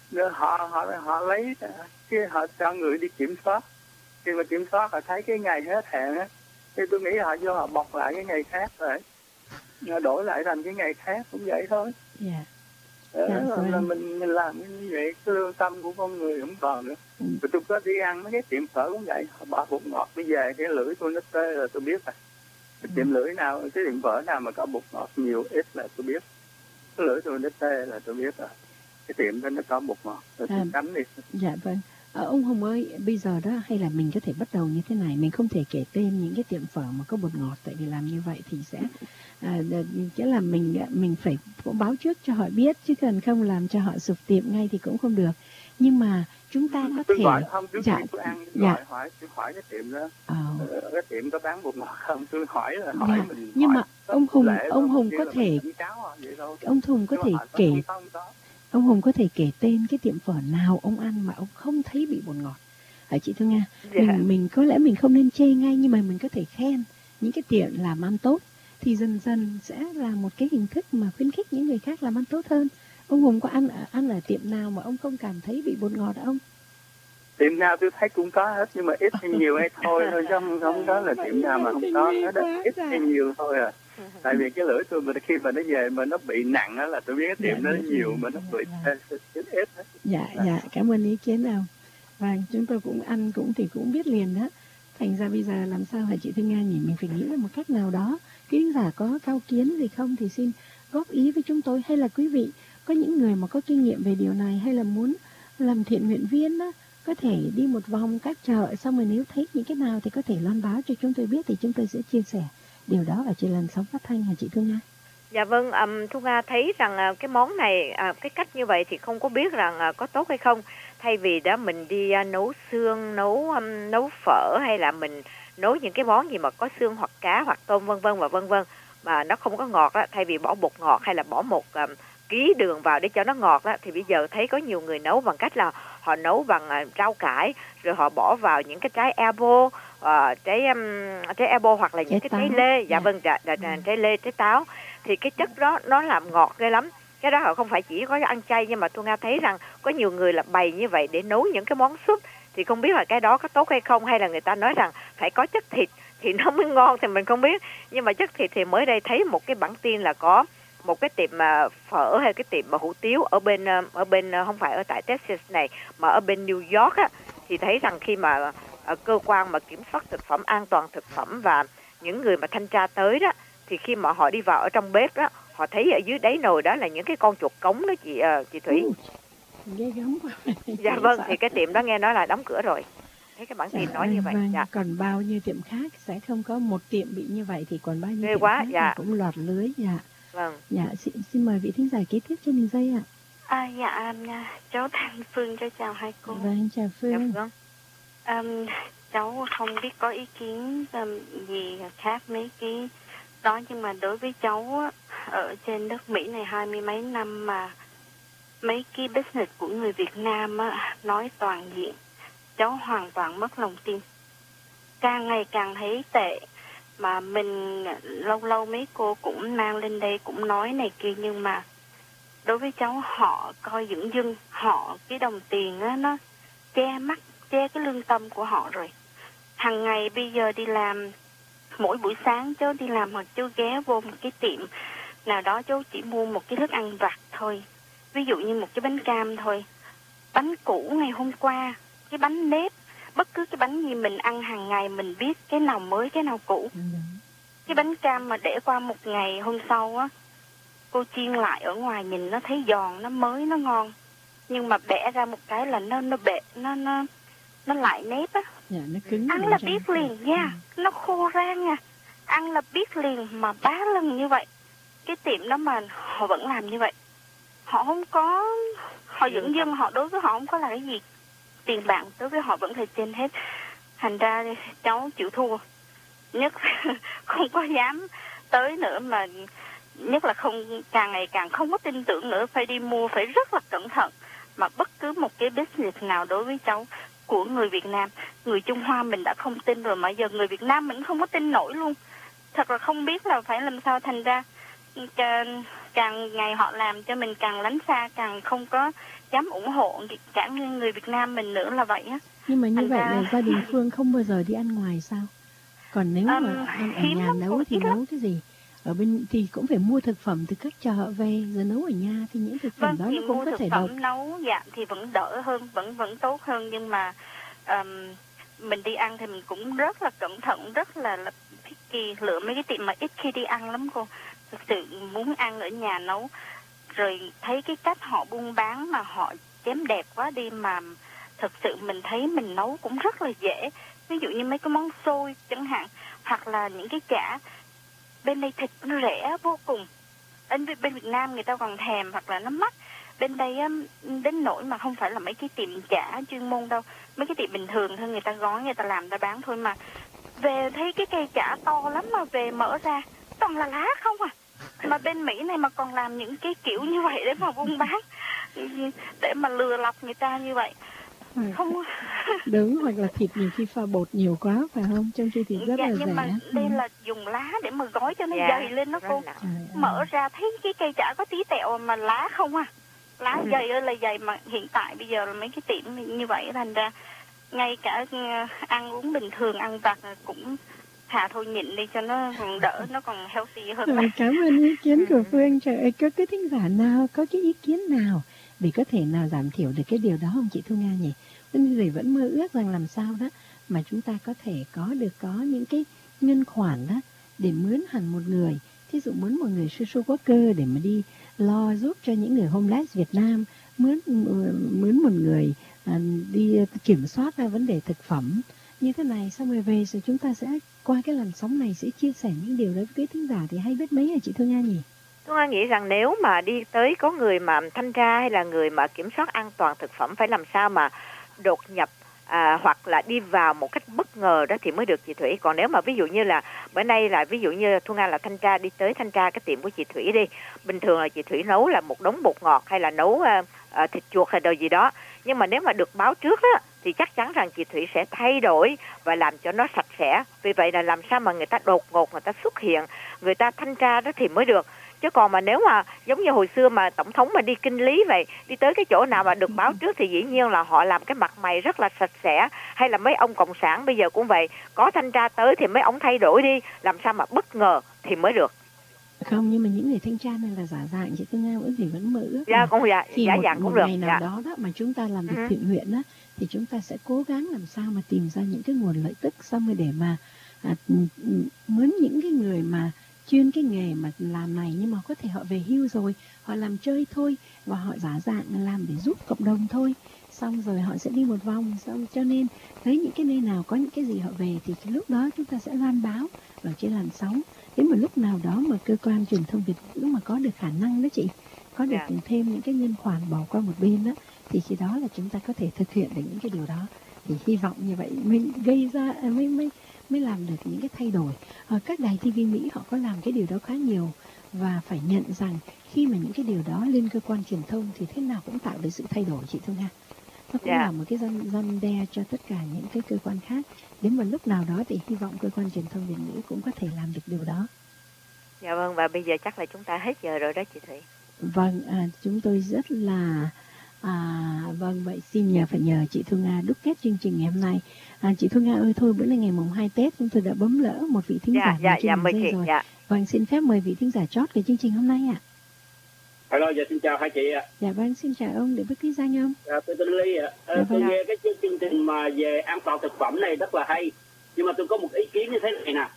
họ họ họ lấy cái họ cho người đi kiểm soát, khi mà kiểm soát họ thấy cái ngày hết hạn á, thì tôi nghĩ họ vô họ bọc lại cái ngày khác rồi họ đổi lại thành cái ngày khác, cũng vậy thôi. Dạ. Đó dạ, là, là mình, mình làm như vậy, cái lương tâm của con người không còn nữa. Ừ. Rồi tôi có đi ăn mấy cái tiệm phở cũng vậy, họ bỏ bột ngọt, bây giờ cái lưỡi tôi nó tê là tôi biết rồi. Cái tiệm lưỡi nào, cái tiệm phở nào mà có bột ngọt nhiều ít là tôi biết. Cái lưỡi tôi nó tê là tôi biết rồi. Cái tiệm đó nó có bột ngọt, rồi tôi tránh đi. Dạ vâng. À, ông Hùng ơi, bây giờ đó hay là mình có thể bắt đầu như thế này, mình không thể kể tên những cái tiệm phở mà có bột ngọt, tại vì làm như vậy thì sẽ à, chứ là mình mình phải báo trước cho họ biết, chứ cần không làm cho họ sụp tiệm ngay thì cũng không được. Nhưng mà chúng ta có tôi thể gọi không, trước dạ, khi tôi ăn dạ. gọi hỏi tôi hỏi cái tiệm đó, oh. cái tiệm có bán bột ngọt không, tôi hỏi là hỏi dạ. mình. Nhưng hỏi mà ông Hùng ông Hùng có thể ông Hùng có thể kể ông Hùng có thể kể tên cái tiệm phở nào ông ăn mà ông không thấy bị bột ngọt. Hả chị Thương Nga? Dạ. Mình, mình có lẽ mình không nên chê ngay, nhưng mà mình có thể khen những cái tiệm làm ăn tốt, thì dần dần sẽ là một cái hình thức mà khuyến khích những người khác làm ăn tốt hơn. Ông Hùng có ăn ăn ở tiệm nào mà ông không cảm thấy bị bột ngọt không? Tiệm nào tôi thấy cũng có hết, nhưng mà ít hay nhiều hay thôi thôi, chứ không, không có là tiệm nào mà không có hết, ít hay nhiều thôi à. Tại vì cái lưỡi tôi mà khi mà nó về mà nó bị nặng đó là tôi biết cái tiệm dạ, nó nhiều mà nó bị ít ít hết. Dạ dạ, cảm ơn ý kiến nào. Và chúng tôi cũng ăn cũng thì cũng biết liền đó. Thành ra bây giờ làm sao hả chị Thương Nga nhỉ? Mình phải nghĩ ra một cách nào đó. Quý giả có cao kiến gì không thì xin góp ý với chúng tôi, hay là quý vị có những người mà có kinh nghiệm về điều này, hay là muốn làm thiện nguyện viên đó, có thể đi một vòng các chợ, xong rồi nếu thấy những cái nào thì có thể loan báo cho chúng tôi biết, thì chúng tôi sẽ chia sẻ điều đó ở trên lần sóng phát thanh hả chị Thương Nga? Dạ vâng, um, Thu Nga thấy rằng uh, cái món này, uh, cái cách như vậy thì không có biết rằng uh, có tốt hay không. Thay vì đó mình đi uh, nấu xương, nấu um, nấu phở, hay là mình nấu những cái món gì mà có xương hoặc cá hoặc tôm vân vân và vân vân mà nó không có ngọt đó, thay vì bỏ bột ngọt hay là bỏ một um, ký đường vào để cho nó ngọt đó, thì bây giờ thấy có nhiều người nấu bằng cách là họ nấu bằng uh, rau cải, rồi họ bỏ vào những cái trái apple, uh, trái um, trái apple hoặc là những trái cái trái lê, dạ vâng, dạ, dạ, dạ, trái lê, trái táo, thì cái chất đó nó làm ngọt ghê lắm. Cái đó họ không phải chỉ có ăn chay, nhưng mà tôi Nga thấy rằng có nhiều người là bày như vậy để nấu những cái món súp, thì không biết là cái đó có tốt hay không, hay là người ta nói rằng phải có chất thịt thì nó mới ngon, thì mình không biết. Nhưng mà chất thịt thì mới đây thấy một cái bản tin là có một cái tiệm mà phở hay cái tiệm mà hủ tiếu ở bên ở bên không phải ở tại Texas này mà ở bên New York á, thì thấy rằng khi mà cơ quan mà kiểm soát thực phẩm, an toàn thực phẩm và những người mà thanh tra tới đó, thì khi mà họ đi vào ở trong bếp đó, họ thấy ở dưới đáy nồi đó là những cái con chuột cống đó chị uh, chị Thủy. Ghê gớm quá. Dạ vâng, thì cái tiệm đó nghe nói là đóng cửa rồi. Thấy cái bản tin nói như vậy. Vâng, dạ. Còn bao nhiêu tiệm khác sẽ không có một tiệm bị như vậy, thì còn bao nhiêu ghê tiệm quá, khác dạ. cũng lọt lưới. Dạ. Vâng. Dạ, xin, xin mời vị thính giả kế tiếp trên đường dây ạ. À, dạ, cháu Thanh Phương cho chào hai cô. Vâng, chào Phương. Dạ, vâng. Um, cháu không biết có ý kiến gì khác mấy cái đó, nhưng mà đối với cháu á, ở trên đất Mỹ này hai mươi mấy năm mà mấy cái business của người Việt Nam á, nói toàn diện, cháu hoàn toàn mất lòng tin. Càng ngày càng thấy tệ. Mà mình lâu lâu mấy cô cũng mang lên đây cũng nói này kia, nhưng mà đối với cháu họ coi dưỡng dưng, họ cái đồng tiền á, nó che mắt, che cái lương tâm của họ rồi. Hằng ngày bây giờ đi làm, mỗi buổi sáng cháu đi làm hoặc cháu ghé vô một cái tiệm nào đó, cháu chỉ mua một cái thức ăn vặt thôi. Ví dụ như một cái bánh cam thôi. Bánh cũ ngày hôm qua, cái bánh nếp, bất cứ cái bánh gì mình ăn hàng ngày mình biết cái nào mới, cái nào cũ. Cái bánh cam mà để qua một ngày hôm sau á, cô chiên lại ở ngoài nhìn nó thấy giòn, nó mới, nó ngon. Nhưng mà bẻ ra một cái là nó nó bể, nó nó nó lại nếp á. Dạ, nó cứng. Ăn là biết liền nha, yeah. ừ. Nó khô ra nha. Ăn là biết liền, mà ba lần như vậy. Cái tiệm đó mà họ vẫn làm như vậy. Họ không có, họ dưỡng dưng, họ đối với họ không có là cái gì. Tiền bạc đối với họ vẫn là trên hết. Thành ra cháu chịu thua. Nhất không có dám tới nữa, mà nhất là không, càng ngày càng không có tin tưởng nữa. Phải đi mua, phải rất là cẩn thận. Mà bất cứ một cái business nào đối với cháu của người Việt Nam, người Trung Hoa mình đã không tin rồi, mà giờ người Việt Nam mình không có tin nổi luôn. Thật là không biết là phải làm sao. Thành ra càng, càng ngày họ làm cho mình càng lánh xa, càng không có dám ủng hộ cả người Việt Nam mình nữa là vậy á. Nhưng mà như Thành vậy ra... là gia đình Phương không bao giờ đi ăn ngoài sao? Còn nếu um, mà ăn ở nhà nấu thì nấu cái gì? Ở bên thì cũng phải mua thực phẩm từ các chợ về rồi nấu ở nhà, thì những thực phẩm vâng, đó nó cũng có thể độc. Nấu dạ thì vẫn đỡ hơn, vẫn vẫn tốt hơn, nhưng mà um, mình đi ăn thì mình cũng rất là cẩn thận, rất là, là picky, lựa mấy cái tiệm mà ít khi đi ăn lắm cô. Thực sự muốn ăn ở nhà nấu, rồi thấy cái cách họ buôn bán mà họ chém đẹp quá đi, mà thực sự mình thấy mình nấu cũng rất là dễ. Ví dụ như mấy cái món xôi chẳng hạn, hoặc là những cái chả. Bên đây thịt nó rẻ vô cùng. Bên, bên Việt Nam người ta còn thèm, hoặc là nó mắc. Bên đây đến nỗi mà không phải là mấy cái tiệm chả chuyên môn đâu. Mấy cái tiệm bình thường thôi, người ta gói, người ta làm, người ta bán thôi. Mà về thấy cái cây chả to lắm, mà về mở ra toàn là lá không à. Mà bên Mỹ này mà còn làm những cái kiểu như vậy để mà buôn bán, để mà lừa lọc người ta như vậy. Không. Đúng, hoặc là thịt nhiều khi pha bột nhiều quá phải không? Trong khi thịt rất dạ, là nhưng rẻ. Mà đây ừ. là dùng lá để mà gói cho nó dạ, dày lên đó cô. Mở ra thấy cái cây chả có tí tẹo mà lá không à. Lá ừ. dày ơi là dày, mà hiện tại bây giờ là mấy cái tiệm như vậy, thành ra ngay cả ăn uống bình thường, ăn vặt cũng thà thôi nhịn đi cho nó còn đỡ, nó còn healthy hơn. Rồi, cảm ơn ý kiến của Phương. Trời ơi, có cái thính giả nào, có cái ý kiến nào để có thể nào giảm thiểu được cái điều đó không chị Thu Nga nhỉ? Nên người vẫn mơ ước rằng làm sao đó mà chúng ta có thể có được có những cái ngân khoản đó để mướn hẳn một người, thí dụ mướn một người social worker để mà đi lo giúp cho những người homeless Việt Nam, mướn mướn một người à, đi kiểm soát ra vấn đề thực phẩm như thế này, xong rồi về rồi chúng ta sẽ qua cái làn sóng này sẽ chia sẻ những điều đó với quý thính giả, thì hay biết mấy hả chị Thu Nga nhỉ? Tôi Nga nghĩ rằng nếu mà đi tới có người mà thanh tra hay là người mà kiểm soát an toàn thực phẩm phải làm sao mà đột nhập à, hoặc là đi vào một cách bất ngờ đó thì mới được chị Thủy. Còn nếu mà ví dụ như là bữa nay là ví dụ như Thu Nga là thanh tra đi tới thanh tra cái tiệm của chị Thủy đi, bình thường là chị Thủy nấu là một đống bột ngọt hay là nấu à, à, thịt chuột hay đồ gì đó, nhưng mà nếu mà được báo trước đó thì chắc chắn rằng chị Thủy sẽ thay đổi và làm cho nó sạch sẽ. Vì vậy là làm sao mà người ta đột ngột người ta xuất hiện, người ta thanh tra đó thì mới được. Chứ còn mà nếu mà giống như hồi xưa mà tổng thống mà đi kinh lý vậy, đi tới cái chỗ nào mà được báo trước thì dĩ nhiên là họ làm cái mặt mày rất là sạch sẽ. Hay là mấy ông cộng sản bây giờ cũng vậy, có thanh tra tới thì mấy ông thay đổi đi, làm sao mà bất ngờ thì mới được. Không, nhưng mà những người thanh tra này là giả dạng, chị Thu Nga vẫn thì vẫn mơ ước. Dạ, cũng dạ, khi giả một, dạng cũng một được. ngày nào dạ. đó đó mà chúng ta làm việc ừ. thiện nguyện đó, thì chúng ta sẽ cố gắng làm sao mà tìm ra những cái nguồn lợi tức, xong rồi để mà à, mướn những cái người mà chuyên cái nghề mà làm này, nhưng mà có thể họ về hưu rồi, họ làm chơi thôi và họ giả dạng làm để giúp cộng đồng thôi, xong rồi họ sẽ đi một vòng, xong cho nên thấy những cái nơi nào có những cái gì họ về thì cái lúc đó chúng ta sẽ loan báo ở trên làn sóng. Đến một lúc nào đó mà cơ quan truyền thông Việt ngữ mà có được khả năng đó chị, có được yeah. thêm những cái ngân khoản bỏ qua một bên đó, thì khi đó là chúng ta có thể thực hiện được những cái điều đó. Thì hy vọng như vậy mới gây ra mới mới mới làm được những cái thay đổi. Ở các đài ti vi Mỹ họ có làm cái điều đó khá nhiều, và phải nhận rằng khi mà những cái điều đó lên cơ quan truyền thông thì thế nào cũng tạo được sự thay đổi, chị Thương Nga. Nó cũng yeah. là một cái răn, răn đe cho tất cả những cái cơ quan khác. Đến một lúc nào đó thì hy vọng cơ quan truyền thông Việt ngữ cũng có thể làm được điều đó. Dạ vâng, và bây giờ chắc là chúng ta hết giờ rồi đó chị Thủy. Vâng, à, chúng tôi rất là à, vâng, vậy xin nhờ phải nhờ chị Thu Nga đúc kết chương trình ngày hôm nay. À, chị Thu Nga ơi, thôi bữa nay ngày mùng hai Tết chúng tôi đã bấm lỡ một vị thính dạ, giả dạ, trên dạ, đường dây rồi. Dạ. Vâng, xin phép mời vị thính giả chót của chương trình hôm nay ạ. À. Hello, dạ xin chào hai chị ạ. Dạ vâng, xin chào ông, để bất cứ danh ông. Dạ, tôi tên Ly ạ. À, dạ, tôi vâng. nghe cái chương trình mà về an toàn thực phẩm này rất là hay. Nhưng mà tôi có một ý kiến như thế này nè.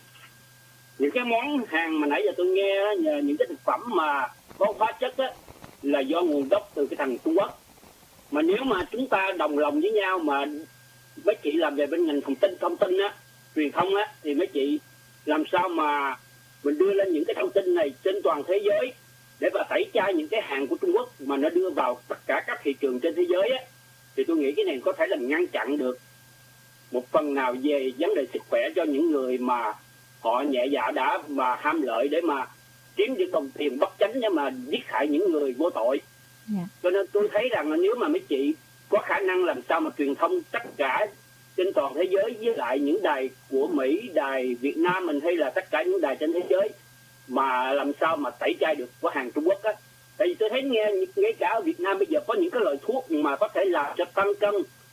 Những cái món hàng mà nãy giờ tôi nghe nhờ những cái thực phẩm mà có hóa chất á, là do nguồn gốc từ cái thằng Trung Quốc. Mà nếu mà chúng ta đồng lòng với nhau mà mấy chị làm về bên ngành thông tin thông tin á, truyền thông á, thì mấy chị làm sao mà mình đưa lên những cái thông tin này trên toàn thế giới để mà tẩy chay những cái hàng của Trung Quốc mà nó đưa vào tất cả các thị trường trên thế giới á, thì tôi nghĩ cái này có thể là ngăn chặn được một phần nào về vấn đề sức khỏe cho những người mà họ nhẹ dạ đã mà ham lợi để mà kiếm được đồng tiền bất chánh để mà giết hại những người vô tội. Yeah. Cho nên tôi thấy rằng là nếu mà mấy chị có khả năng làm sao mà truyền thông tất cả trên toàn thế giới với lại những đài của Mỹ, đài Việt Nam mình hay là tất cả những đài trên thế giới mà làm sao mà tẩy chay được của hàng Trung Quốc á. Tại vì tôi thấy nghe ngay cả ở Việt Nam bây giờ có những cái loại thuốc mà có thể làm cho tăng cân,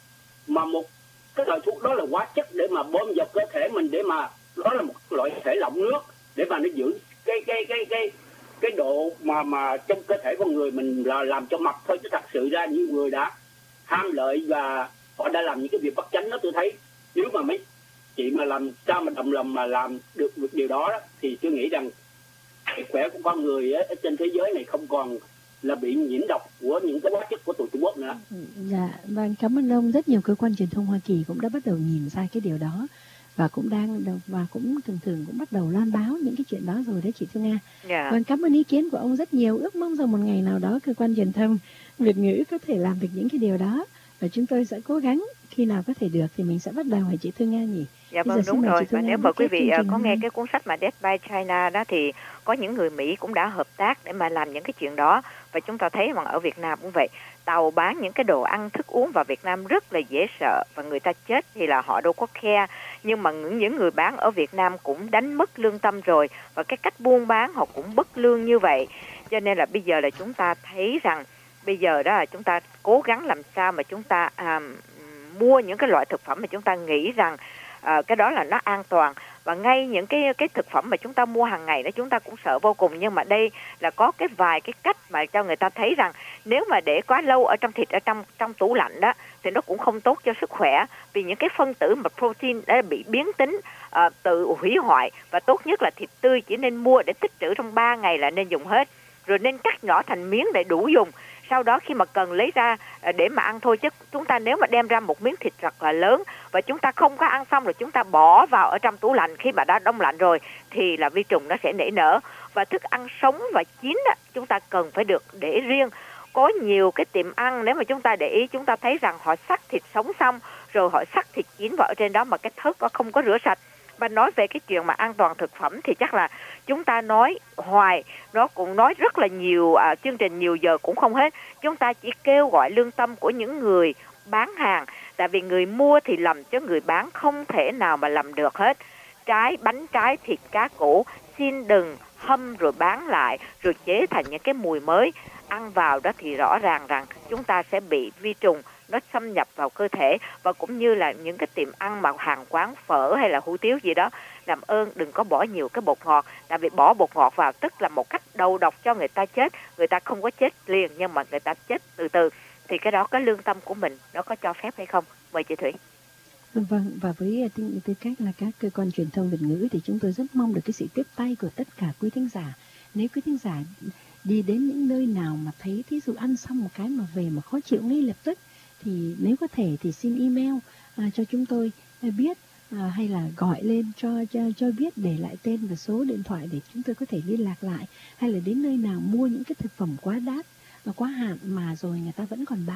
mà một cái loại thuốc đó là hóa chất để mà bơm vào cơ thể mình, để mà đó là một loại thể lỏng nước để mà nó giữ cái cái cái cái cái độ mà mà trong cơ thể con người mình là làm cho mập thôi, chứ thật sự ra những người đã ham lợi và họ đã làm những cái việc bất chánh đó. Tôi thấy nếu mà mấy chị mà làm sao mà đồng lòng mà làm được, được điều đó, đó thì tôi nghĩ rằng sức khỏe của con người ở trên thế giới này không còn là bị nhiễm độc của những cái hóa chất của tụi Trung Quốc nữa. Dạ, vâng, cảm ơn ông. Rất nhiều cơ quan truyền thông Hoa Kỳ cũng đã bắt đầu nhìn ra cái điều đó và cũng đang và cũng thường thường cũng bắt đầu loan báo những cái chuyện đó rồi đấy chị Thu Nga. Yeah. Vâng, cảm ơn ý kiến của ông rất nhiều. Ước mong rằng một ngày nào đó cơ quan truyền thông Việt ngữ có thể làm được những cái điều đó, và chúng tôi sẽ cố gắng khi nào có thể được thì mình sẽ bắt đầu hả chị Thu Nga nhỉ? Dạ vâng, đúng rồi. Và nếu mà quý vị có nghe cái cuốn sách mà Death by China đó thì có những người Mỹ cũng đã hợp tác để mà làm những cái chuyện đó. Và chúng ta thấy rằng ở Việt Nam cũng vậy. Tàu bán những cái đồ ăn thức uống vào Việt Nam rất là dễ sợ, và người ta chết thì là họ đâu có care. Nhưng mà những, những người bán ở Việt Nam cũng đánh mất lương tâm rồi, và cái cách buôn bán họ cũng bất lương như vậy. Cho nên là bây giờ là chúng ta thấy rằng bây giờ đó là chúng ta cố gắng làm sao mà chúng ta à, mua những cái loại thực phẩm mà chúng ta nghĩ rằng à, cái đó là nó an toàn. Và ngay những cái cái thực phẩm mà chúng ta mua hàng ngày đó chúng ta cũng sợ vô cùng. Nhưng mà đây là có cái vài cái cách mà cho người ta thấy rằng nếu mà để quá lâu ở trong thịt, ở trong trong tủ lạnh đó thì nó cũng không tốt cho sức khỏe, vì những cái phân tử mà protein đã bị biến tính, uh, tự hủy hoại. Và tốt nhất là thịt tươi chỉ nên mua để tích trữ trong ba ngày là nên dùng hết, rồi nên cắt nhỏ thành miếng để đủ dùng. Sau đó khi mà cần lấy ra để mà ăn thôi, chứ chúng ta nếu mà đem ra một miếng thịt rất là lớn và chúng ta không có ăn xong rồi chúng ta bỏ vào ở trong tủ lạnh, khi mà đã đông lạnh rồi thì là vi trùng nó sẽ nảy nở. Và thức ăn sống và chín đó, chúng ta cần phải được để riêng. Có nhiều cái tiệm ăn nếu mà chúng ta để ý, chúng ta thấy rằng họ xắt thịt sống xong rồi họ xắt thịt chín vào ở trên đó mà cái thớt nó không có rửa sạch. Và nói về cái chuyện mà an toàn thực phẩm thì chắc là chúng ta nói hoài, nó cũng nói rất là nhiều à, chương trình nhiều giờ cũng không hết. Chúng ta chỉ kêu gọi lương tâm của những người bán hàng, tại vì người mua thì lầm chứ người bán không thể nào mà làm được hết. Trái bánh trái thịt cá cũ xin đừng hâm rồi bán lại rồi chế thành những cái mùi mới. Ăn vào đó thì rõ ràng rằng chúng ta sẽ bị vi trùng nó xâm nhập vào cơ thể. Và cũng như là những cái tiệm ăn mà hàng quán phở hay là hủ tiếu gì đó, làm ơn đừng có bỏ nhiều cái bột ngọt, tại vì bỏ bột ngọt vào tức là một cách đầu độc cho người ta chết. Người ta không có chết liền nhưng mà người ta chết từ từ, thì cái đó cái lương tâm của mình nó có cho phép hay không? Mời chị Thủy. Vâng, và với tư cách là các cơ quan truyền thông Việt ngữ thì chúng tôi rất mong được cái sự tiếp tay của tất cả quý thính giả. Nếu quý thính giả đi đến những nơi nào mà thấy thí dụ ăn xong một cái mà về mà khó chịu ngay lập tức, thì nếu có thể thì xin email à, cho chúng tôi à, biết à, hay là gọi lên cho, cho cho biết, để lại tên và số điện thoại để chúng tôi có thể liên lạc lại. Hay là đến nơi nào mua những cái thực phẩm quá đắt và quá hạn mà rồi người ta vẫn còn bán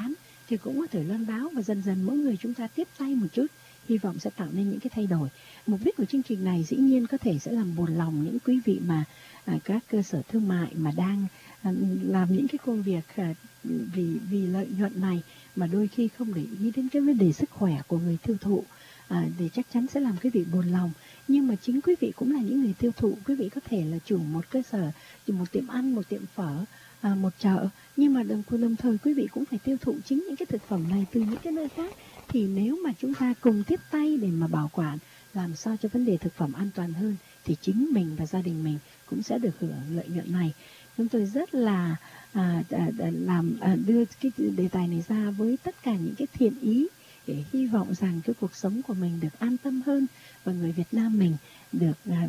thì cũng có thể loan báo, và dần dần mỗi người chúng ta tiếp tay một chút, hy vọng sẽ tạo nên những cái thay đổi. Mục đích của chương trình này dĩ nhiên có thể sẽ làm buồn lòng những quý vị mà à, các cơ sở thương mại mà đang à, làm những cái công việc à, vì vì lợi nhuận này mà đôi khi không để ý đến cái vấn đề sức khỏe của người tiêu thụ, à, thì chắc chắn sẽ làm quý vị buồn lòng. Nhưng mà chính quý vị cũng là những người tiêu thụ, quý vị có thể là chủ một cơ sở, chủ một tiệm ăn, một tiệm phở, à, một chợ, nhưng mà đồng, đồng thời quý vị cũng phải tiêu thụ chính những cái thực phẩm này từ những cái nơi khác. Thì nếu mà chúng ta cùng tiếp tay để mà bảo quản, làm sao cho vấn đề thực phẩm an toàn hơn, thì chính mình và gia đình mình cũng sẽ được hưởng lợi nhuận này. Chúng tôi rất là à, à, làm à, đưa cái đề tài này ra với tất cả những cái thiện ý, để hy vọng rằng cái cuộc sống của mình được an tâm hơn, và người Việt Nam mình được à,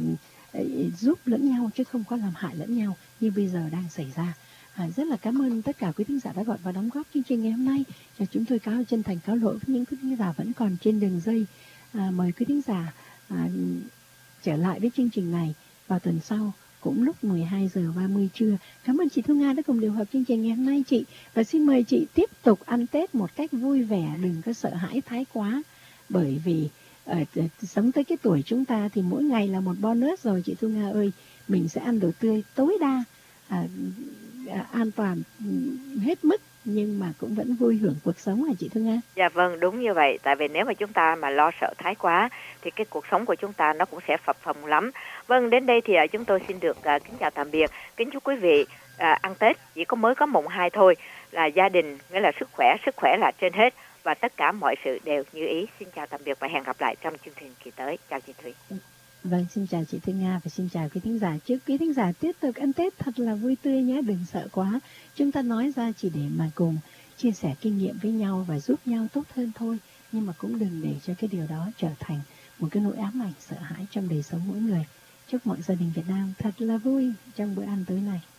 giúp lẫn nhau chứ không có làm hại lẫn nhau như bây giờ đang xảy ra. À, rất là cảm ơn tất cả quý thính giả đã gọi và đóng góp chương trình ngày hôm nay. Và chúng tôi cáo chân thành cáo lỗi với những quý thính giả vẫn còn trên đường dây. À, mời quý thính giả à, trở lại với chương trình này vào tuần sau, cũng lúc mười hai giờ ba mươi trưa. Cảm ơn chị Thu Nga đã cùng điều hợp chương trình ngày hôm nay chị. Và xin mời chị tiếp tục ăn Tết một cách vui vẻ, đừng có sợ hãi thái quá. Bởi vì ở sống tới cái tuổi chúng ta thì mỗi ngày là một bonus rồi chị Thu Nga ơi. Mình sẽ ăn đồ tươi tối đa, à, à, an toàn hết mức, nhưng mà cũng vẫn vui hưởng cuộc sống hả chị Thu Nga? Dạ vâng, đúng như vậy. Tại vì nếu mà chúng ta mà lo sợ thái quá thì cái cuộc sống của chúng ta nó cũng sẽ phập phồng lắm. Vâng, đến đây thì uh, chúng tôi xin được uh, kính chào tạm biệt. Kính chúc quý vị uh, ăn Tết chỉ có mới có mùng hai thôi, là gia đình, nghĩa là sức khỏe, sức khỏe là trên hết, và tất cả mọi sự đều như ý. Xin chào tạm biệt và hẹn gặp lại trong chương trình kỳ tới. Chào chị Thủy. Vâng, xin chào chị Thu Nga và xin chào quý thính giả. Chúc quý thính giả tiếp tục ăn Tết thật là vui tươi nhé, đừng sợ quá. Chúng ta nói ra chỉ để mà cùng chia sẻ kinh nghiệm với nhau và giúp nhau tốt hơn thôi. Nhưng mà cũng đừng để cho cái điều đó trở thành một cái nỗi ám ảnh sợ hãi trong đời sống mỗi người. Chúc mọi gia đình Việt Nam thật là vui trong bữa ăn tối này.